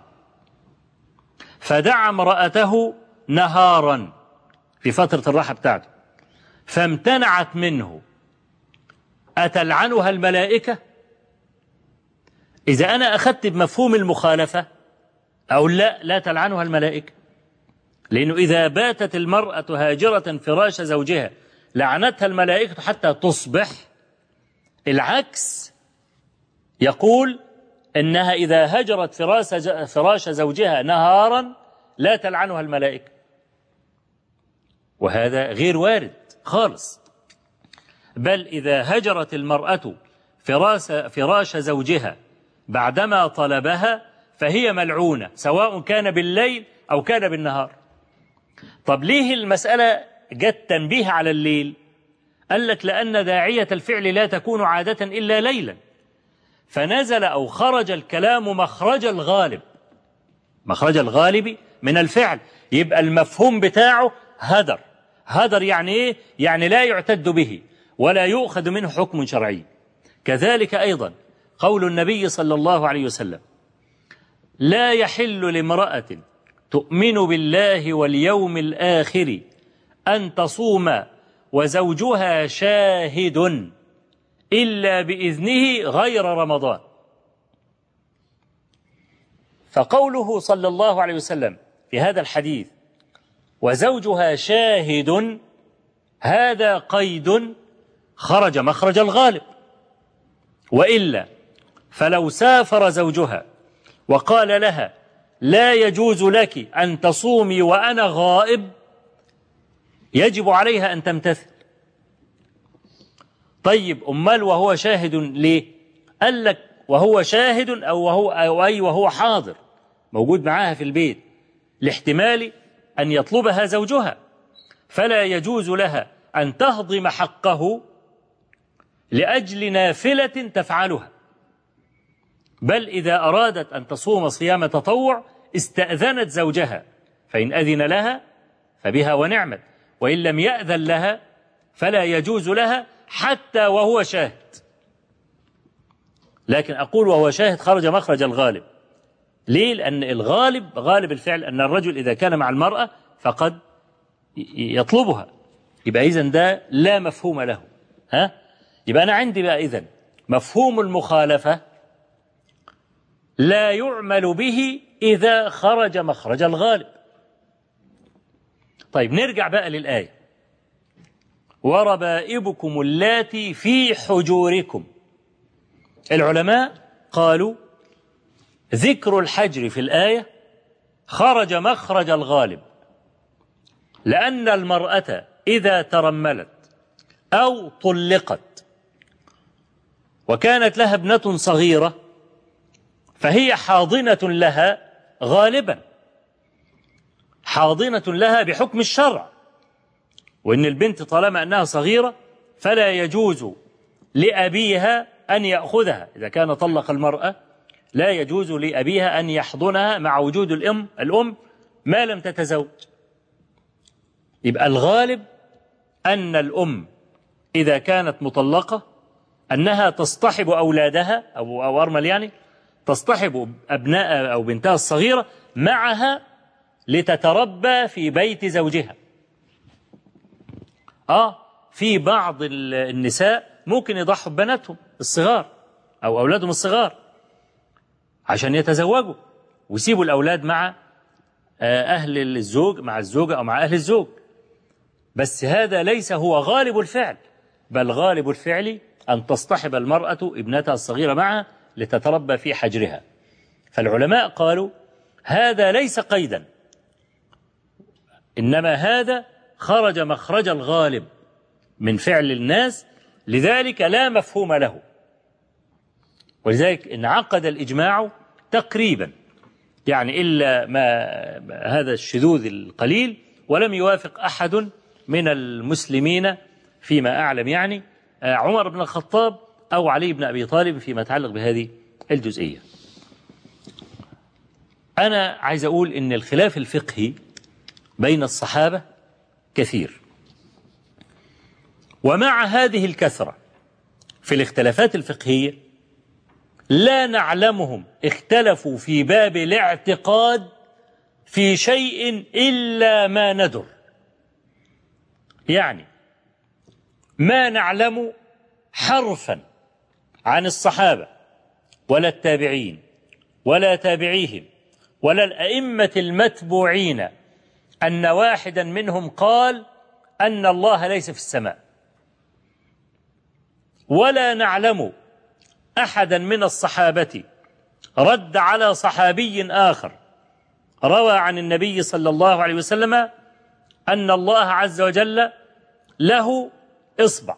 فدعا امرأته نهارا في فترة الراحة بتاعته فامتنعت منه، أتلعنها الملائكة؟ إذا أنا أخذت بمفهوم المخالفة أو لا تلعنها الملائكة، لأنه إذا باتت المرأة هاجرة فراش زوجها لعنتها الملائكة حتى تصبح. العكس يقول إنها إذا هجرت فراش زوجها نهارا لا تلعنها الملائكة، وهذا غير وارد خالص. بل إذا هجرت المرأة فراش زوجها بعدما طلبها فهي ملعونة سواء كان بالليل أو كان بالنهار. طب ليه المسألة جت تنبيه على الليل؟ قال لك لأن داعية الفعل لا تكون عادة إلا ليلا، فنزل أو خرج الكلام مخرج الغالب، مخرج الغالب من الفعل، يبقى المفهوم بتاعه هدر يعني إيه؟ يعني لا يعتد به ولا يؤخذ منه حكم شرعي. كذلك أيضا قول النبي صلى الله عليه وسلم: لا يحل لامرأة تؤمن بالله واليوم الآخر أن تصوم وزوجها شاهد إلا بإذنه غير رمضان. فقوله صلى الله عليه وسلم في هذا الحديث وزوجها شاهد، هذا قيد خرج مخرج الغالب، وإلا فلو سافر زوجها وقال لها لا يجوز لك أن تصومي وأنا غائب يجب عليها أن تمتثل. طيب أمال وهو شاهد ليه؟ قال لك وهو شاهد وهو حاضر موجود معاها في البيت، لاحتمال أن يطلبها زوجها، فلا يجوز لها أن تهضم حقه لأجل نافلة تفعلها، بل إذا أرادت أن تصوم صيام تطوع استأذنت زوجها، فإن أذن لها فبها ونعمت، وإن لم يأذن لها فلا يجوز لها حتى وهو شاهد. لكن أقول وهو شاهد خرج مخرج الغالب، ليه؟ لأن غالب الفعل أن الرجل إذا كان مع المرأة فقد يطلبها، يبقى إذن ده لا مفهوم له. يبقى أنا عندي بقى إذن مفهوم المخالفة لا يعمل به إذا خرج مخرج الغالب. طيب نرجع بقى للآية: وربائبكم اللاتي في حجوركم. العلماء قالوا ذكر الحجر في الآية خرج مخرج الغالب، لأن المرأة إذا ترملت أو طلقت وكانت لها ابنة صغيرة فهي حاضنة لها غالبا، حاضنة لها بحكم الشرع، وإن البنت طالما أنها صغيرة فلا يجوز لأبيها أن يأخذها. إذا كان طلق المرأة لا يجوز لأبيها أن يحضنها مع وجود الأم ما لم تتزوج. يبقى الغالب أن الأم إذا كانت مطلقة أنها تصطحب أولادها أو أرمل، يعني تصطحب أبناء أو بنتها الصغيرة معها لتتربى في بيت زوجها. في بعض النساء ممكن يضحوا ببناتهم الصغار أو أولادهم الصغار عشان يتزوجوا ويسيبوا الأولاد مع أهل الزوج، مع الزوجة أو مع أهل الزوج، بس هذا ليس هو غالب الفعل، بل غالب الفعل أن تصطحب المرأة ابنتها الصغيرة معها لتتربى في حجرها. فالعلماء قالوا هذا ليس قيدا، إنما هذا خرج مخرج الغالب من فعل الناس، لذلك لا مفهوم له. ولذلك انعقد الإجماع تقريبا، يعني إلا ما هذا الشذوذ القليل، ولم يوافق أحد من المسلمين فيما أعلم، يعني عمر بن الخطاب أو علي بن أبي طالب فيما يتعلق بهذه الجزئية. أنا عايز أقول إن الخلاف الفقهي بين الصحابة كثير، ومع هذه الكثرة في الاختلافات الفقهية لا نعلمهم اختلفوا في باب الاعتقاد في شيء إلا ما ندر. يعني ما نعلم حرفا عن الصحابة ولا التابعين ولا تابعيهم ولا الأئمة المتبوعين أن واحدا منهم قال أن الله ليس في السماء، ولا نعلم أحدا من الصحابة رد على صحابي آخر روى عن النبي صلى الله عليه وسلم أن الله عز وجل له إصبع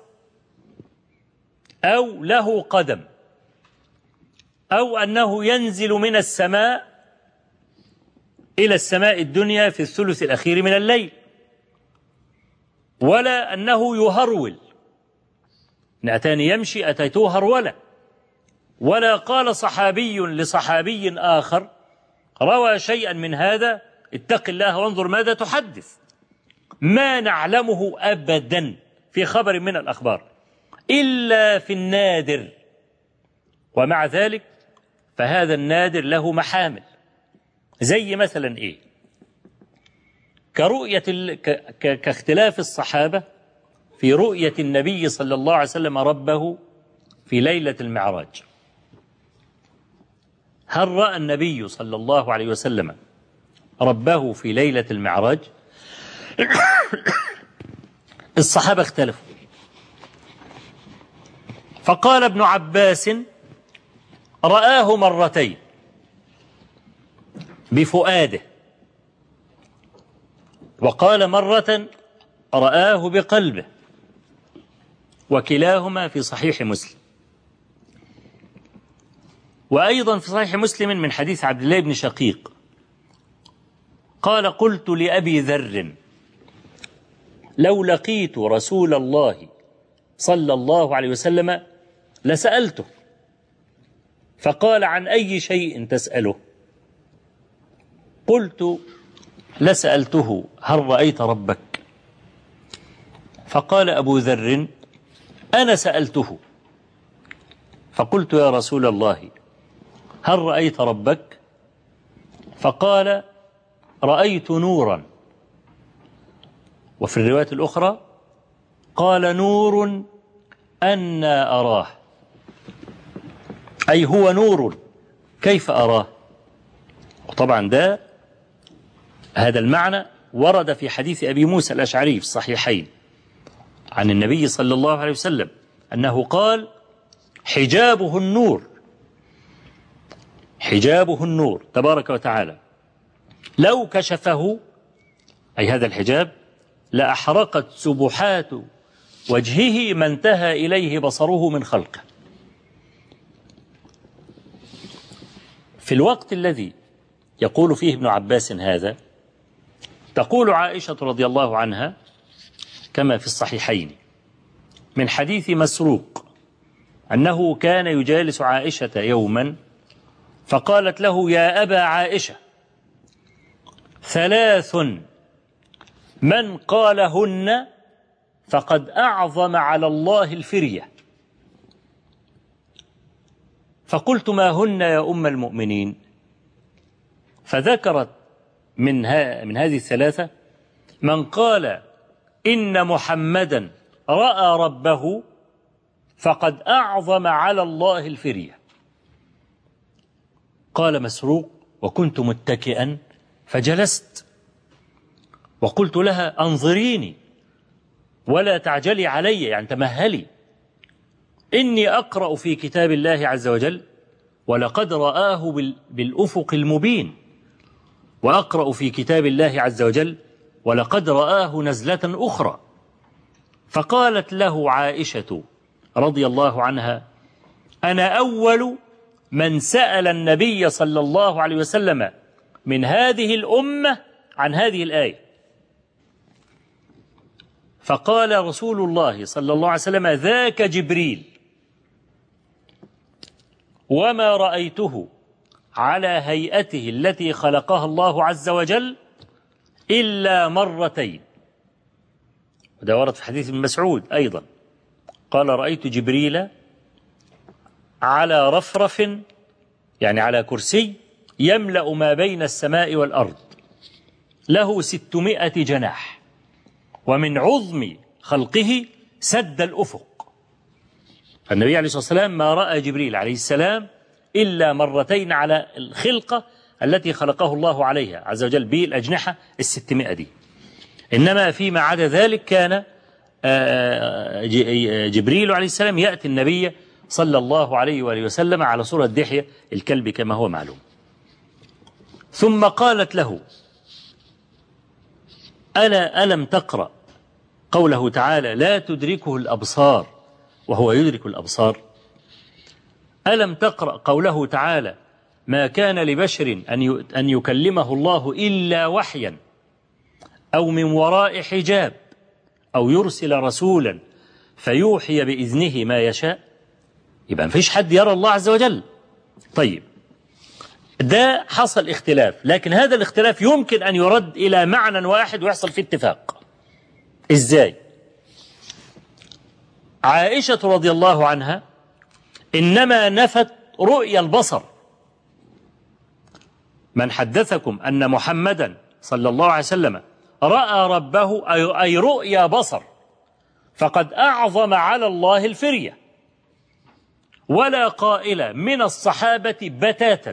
أو له قدم أو أنه ينزل من السماء إلى السماء الدنيا في الثلث الأخير من الليل، ولا أنه يهرول، أتاني يمشي أتيته هرولة، ولا قال صحابي لصحابي آخر روى شيئا من هذا اتق الله وانظر ماذا تحدث. ما نعلمه أبدا في خبر من الأخبار إلا في النادر، ومع ذلك فهذا النادر له محامل، زي مثلا إيه؟ كاختلاف الصحابة في رؤية النبي صلى الله عليه وسلم ربه في ليلة المعراج. هل رأى النبي صلى الله عليه وسلم ربه في ليلة المعراج؟ الصحابة اختلفوا، فقال ابن عباس رآه مرتين بفؤاده، وقال مرة رآه بقلبه، وكلاهما في صحيح مسلم. وأيضا في صحيح مسلم من حديث عبد الله بن شقيق قال قلت لأبي ذر لو لقيت رسول الله صلى الله عليه وسلم لسألته، فقال عن أي شيء تسأله؟ قلت لسألته هل رأيت ربك؟ فقال أبو ذر أنا سألته، فقلت يا رسول الله هل رأيت ربك؟ فقال رأيت نورا، وفي الرواية الأخرى قال نور أنا أراه، أي هو نور كيف أراه. وطبعا هذا المعنى ورد في حديث أبي موسى الأشعري في الصحيحين عن النبي صلى الله عليه وسلم أنه قال حجابه النور، حجابه النور تبارك وتعالى، لو كشفه أي هذا الحجاب لأحرقت سبحات وجهه ما انتهى إليه بصره من خلقه. في الوقت الذي يقول فيه ابن عباس هذا، تقول عائشة رضي الله عنها كما في الصحيحين من حديث مسروق أنه كان يجالس عائشة يوما فقالت له يا أبا عائشة 3 من قالهن فقد أعظم على الله الفرية. فقلت ما هن يا أم المؤمنين؟ فذكرت من هذه ال3 من قال إن محمدا رأى ربه فقد أعظم على الله الفرية. قال مسروق وكنت متكئا فجلست وقلت لها أنظريني ولا تعجلي علي، يعني تمهلي، إني أقرأ في كتاب الله عز وجل ولقد رآه بالأفق المبين، وأقرأ في كتاب الله عز وجل ولقد رآه نزلة أخرى. فقالت له عائشة رضي الله عنها أنا أول من سأل النبي صلى الله عليه وسلم من هذه الأمة عن هذه الآية. فقال رسول الله صلى الله عليه وسلم ذاك جبريل، وما رأيته على هيئته التي خلقها الله عز وجل إلا 2 وده ورد في حديث ابن مسعود أيضا قال رأيت جبريل على رفرف، يعني على كرسي يملأ ما بين السماء والأرض، له 600 جناح، ومن عظم خلقه سد الأفق. فالنبي عليه الصلاة والسلام ما رأى جبريل عليه السلام إلا 2 على الخلقة التي خلقه الله عليها عز وجل بالأجنحة 600 دي. إنما فيما عدا ذلك كان جبريل عليه السلام يأتي النبي صلى الله عليه وآله وسلم على صورة دحية الكلب كما هو معلوم. ثم قالت له ألم تقرأ قوله تعالى لا تدركه الأبصار وهو يدرك الأبصار؟ ألم تقرأ قوله تعالى ما كان لبشر أن يكلمه الله إلا وحيا أو من وراء حجاب أو يرسل رسولا فيوحي بإذنه ما يشاء؟ يبقى مفيش حد يرى الله عز وجل. طيب ده حصل اختلاف، لكن هذا الاختلاف يمكن أن يرد إلى معنى واحد ويحصل فيه اتفاق. إزاي؟ عائشة رضي الله عنها إنما نفت رؤيا البصر. من حدثكم أن محمدا صلى الله عليه وسلم رأى ربه أي رؤيا بصر فقد أعظم على الله الفرية. ولا قائل من الصحابة بتاتا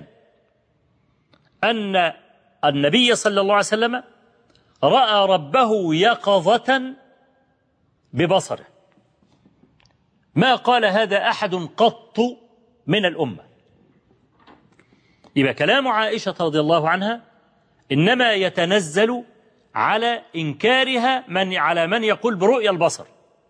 أن النبي صلى الله عليه وسلم رأى ربه يقظة ببصره، ما قال هذا أحد قط من الأمة. يبقى كلام عائشة رضي الله عنها إنما يتنزل على إنكارها على من يقول برؤيا البصر،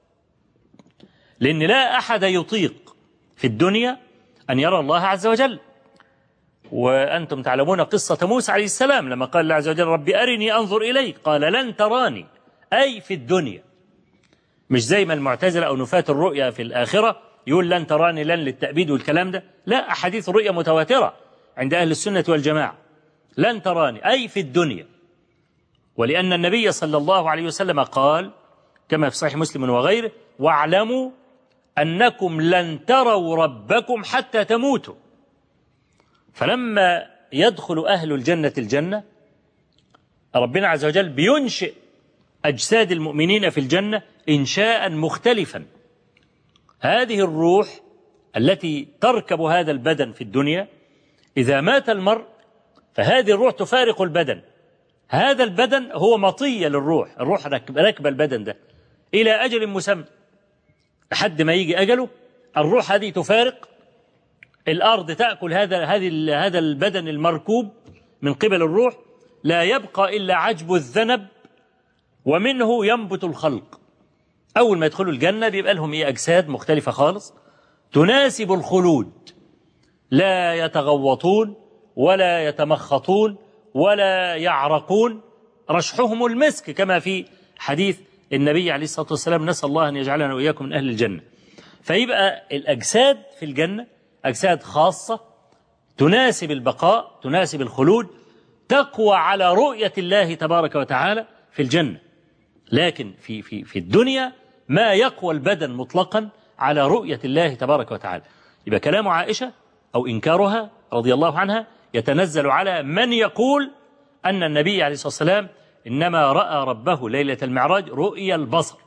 لأن لا أحد يطيق في الدنيا أن يرى الله عز وجل. وأنتم تعلمون قصة موسى عليه السلام لما قال الله عز وجل ربي أرني أنظر إليك قال لن تراني، أي في الدنيا، مش زي ما المعتزلة أو نفاة الرؤيا في الآخرة يقول لن تراني لن للتأبيد والكلام ده. لا، أحاديث الرؤيا متواترة عند أهل السنة والجماعة، لن تراني أي في الدنيا. ولأن النبي صلى الله عليه وسلم قال كما في صحيح مسلم وغيره واعلموا أنكم لن تروا ربكم حتى تموتوا. فلما يدخل أهل الجنة الجنة ربنا عز وجل بينشئ أجساد المؤمنين في الجنة إنشاء مختلفا. هذه الروح التي تركب هذا البدن في الدنيا إذا مات المرء فهذه الروح تفارق البدن. هذا البدن هو مطية للروح، الروح راكبة البدن ده إلى أجل مسمى، لحد ما يجي أجله الروح هذه تفارق الأرض، تأكل هذا البدن المركوب من قبل الروح، لا يبقى إلا عجب الذنب ومنه ينبت الخلق. أول ما يدخلوا الجنة بيبقى لهم أجساد مختلفة خالص تناسب الخلود، لا يتغوطون ولا يتمخطون ولا يعرقون، رشحهم المسك كما في حديث النبي عليه الصلاة والسلام، نسأل الله أن يجعلنا وإياكم من أهل الجنة. فيبقى الأجساد في الجنة أجساد خاصة تناسب البقاء، تناسب الخلود، تقوى على رؤية الله تبارك وتعالى في الجنة. لكن في الدنيا ما يقوى البدن مطلقا على رؤية الله تبارك وتعالى. يبقى كلام عائشة أو إنكارها رضي الله عنها يتنزل على من يقول أن النبي عليه الصلاة والسلام إنما رأى ربه ليلة المعراج رؤيا البصر.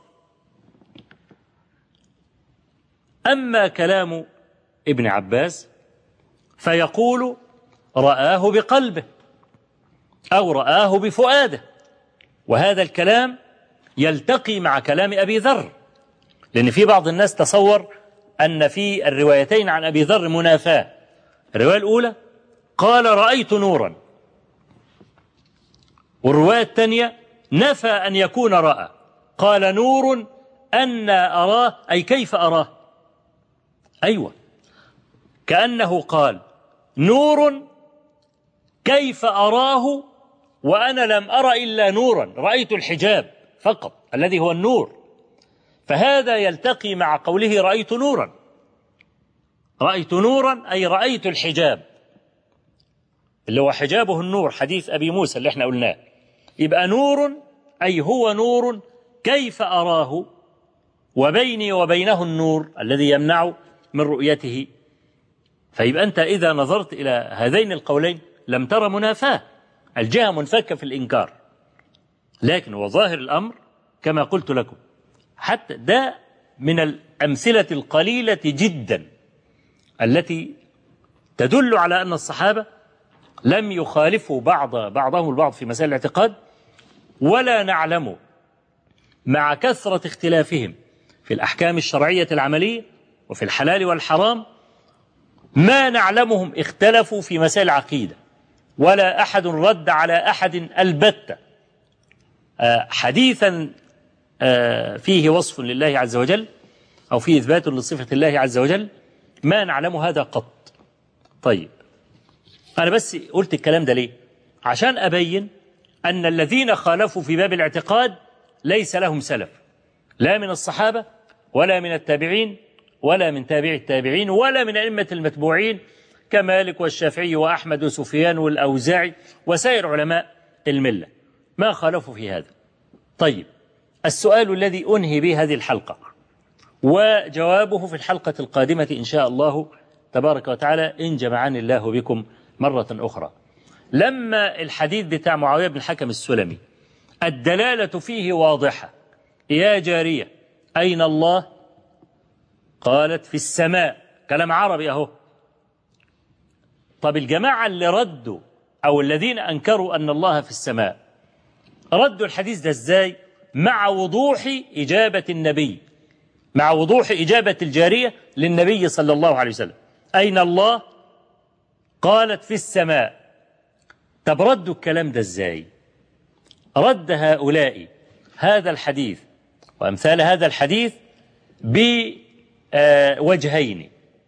أما كلام ابن عباس فيقول رآه بقلبه أو رآه بفؤاده، وهذا الكلام يلتقي مع كلام أبي ذر، لأن في بعض الناس تصور أن في الروايتين عن أبي ذر منافاة. الرواية الأولى قال رأيت نورا، والرواية الثانية نفى أن يكون رأى، قال نور أن أراه، أي كيف أراه. أيوة، كأنه قال نور كيف أراه وأنا لم أرى إلا نورا، رأيت الحجاب فقط الذي هو النور. فهذا يلتقي مع قوله رأيت نورا، رأيت نورا أي رأيت الحجاب اللي هو حجابه النور، حديث أبي موسى اللي احنا قلناه. يبقى نور أي هو نور كيف أراه وبيني وبينه النور الذي يمنع من رؤيته. فيبقى أنت إذا نظرت إلى هذين القولين لم ترى منافاة، الجهة منفكة في الإنكار. لكن وظاهر الأمر كما قلت لكم، حتى ده من الأمثلة القليلة جدا التي تدل على أن الصحابة لم يخالفوا بعضهم البعض في مسائل الاعتقاد، ولا نعلم مع كثرة اختلافهم في الأحكام الشرعية العملية وفي الحلال والحرام ما نعلمهم اختلفوا في مسائل العقيدة، ولا أحد رد على أحد البتة. حديثا فيه وصف لله عز وجل أو فيه إثبات لصفة الله عز وجل ما نعلم هذا قط. طيب، أنا بس قلت الكلام ده ليه؟ عشان أبين أن الذين خالفوا في باب الاعتقاد ليس لهم سلف، لا من الصحابة ولا من التابعين ولا من تابع التابعين ولا من أئمة المتبوعين كمالك والشافعي وأحمد وسفيان والأوزاعي وسائر علماء الملة، ما خالفوا في هذا. طيب، السؤال الذي أنهي به هذه الحلقة وجوابه في الحلقة القادمة إن شاء الله تبارك وتعالى إن جمعني الله بكم مرة أخرى. لما الحديث بتاع معاوية بن الحكم السلمي الدلالة فيه واضحة، يا جارية أين الله؟ قالت في السماء، كلام عربي أهو. طب الجماعة اللي ردوا أو الذين أنكروا أن الله في السماء ردوا الحديث ده إزاي؟ مع وضوح إجابة النبي، مع وضوح إجابة الجارية للنبي صلى الله عليه وسلم، أين الله؟ قالت في السماء. طب ردوا الكلام ده إزاي؟ رد هؤلاء هذا الحديث وأمثال هذا الحديث بوجهين،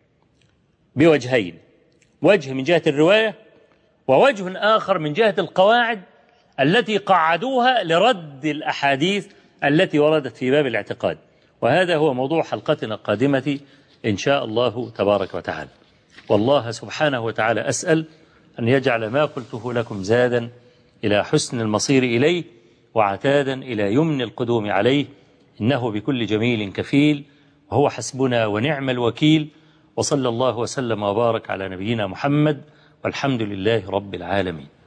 وجه من جهة الرواية ووجه آخر من جهة القواعد التي قعدوها لرد الأحاديث التي وردت في باب الاعتقاد. وهذا هو موضوع حلقتنا القادمة إن شاء الله تبارك وتعالى. والله سبحانه وتعالى أسأل أن يجعل ما قلته لكم زادا إلى حسن المصير إليه وعتادا إلى يمن القدوم عليه، إنه بكل جميل كفيل وهو حسبنا ونعم الوكيل. وصلى الله وسلم وبارك على نبينا محمد والحمد لله رب العالمين.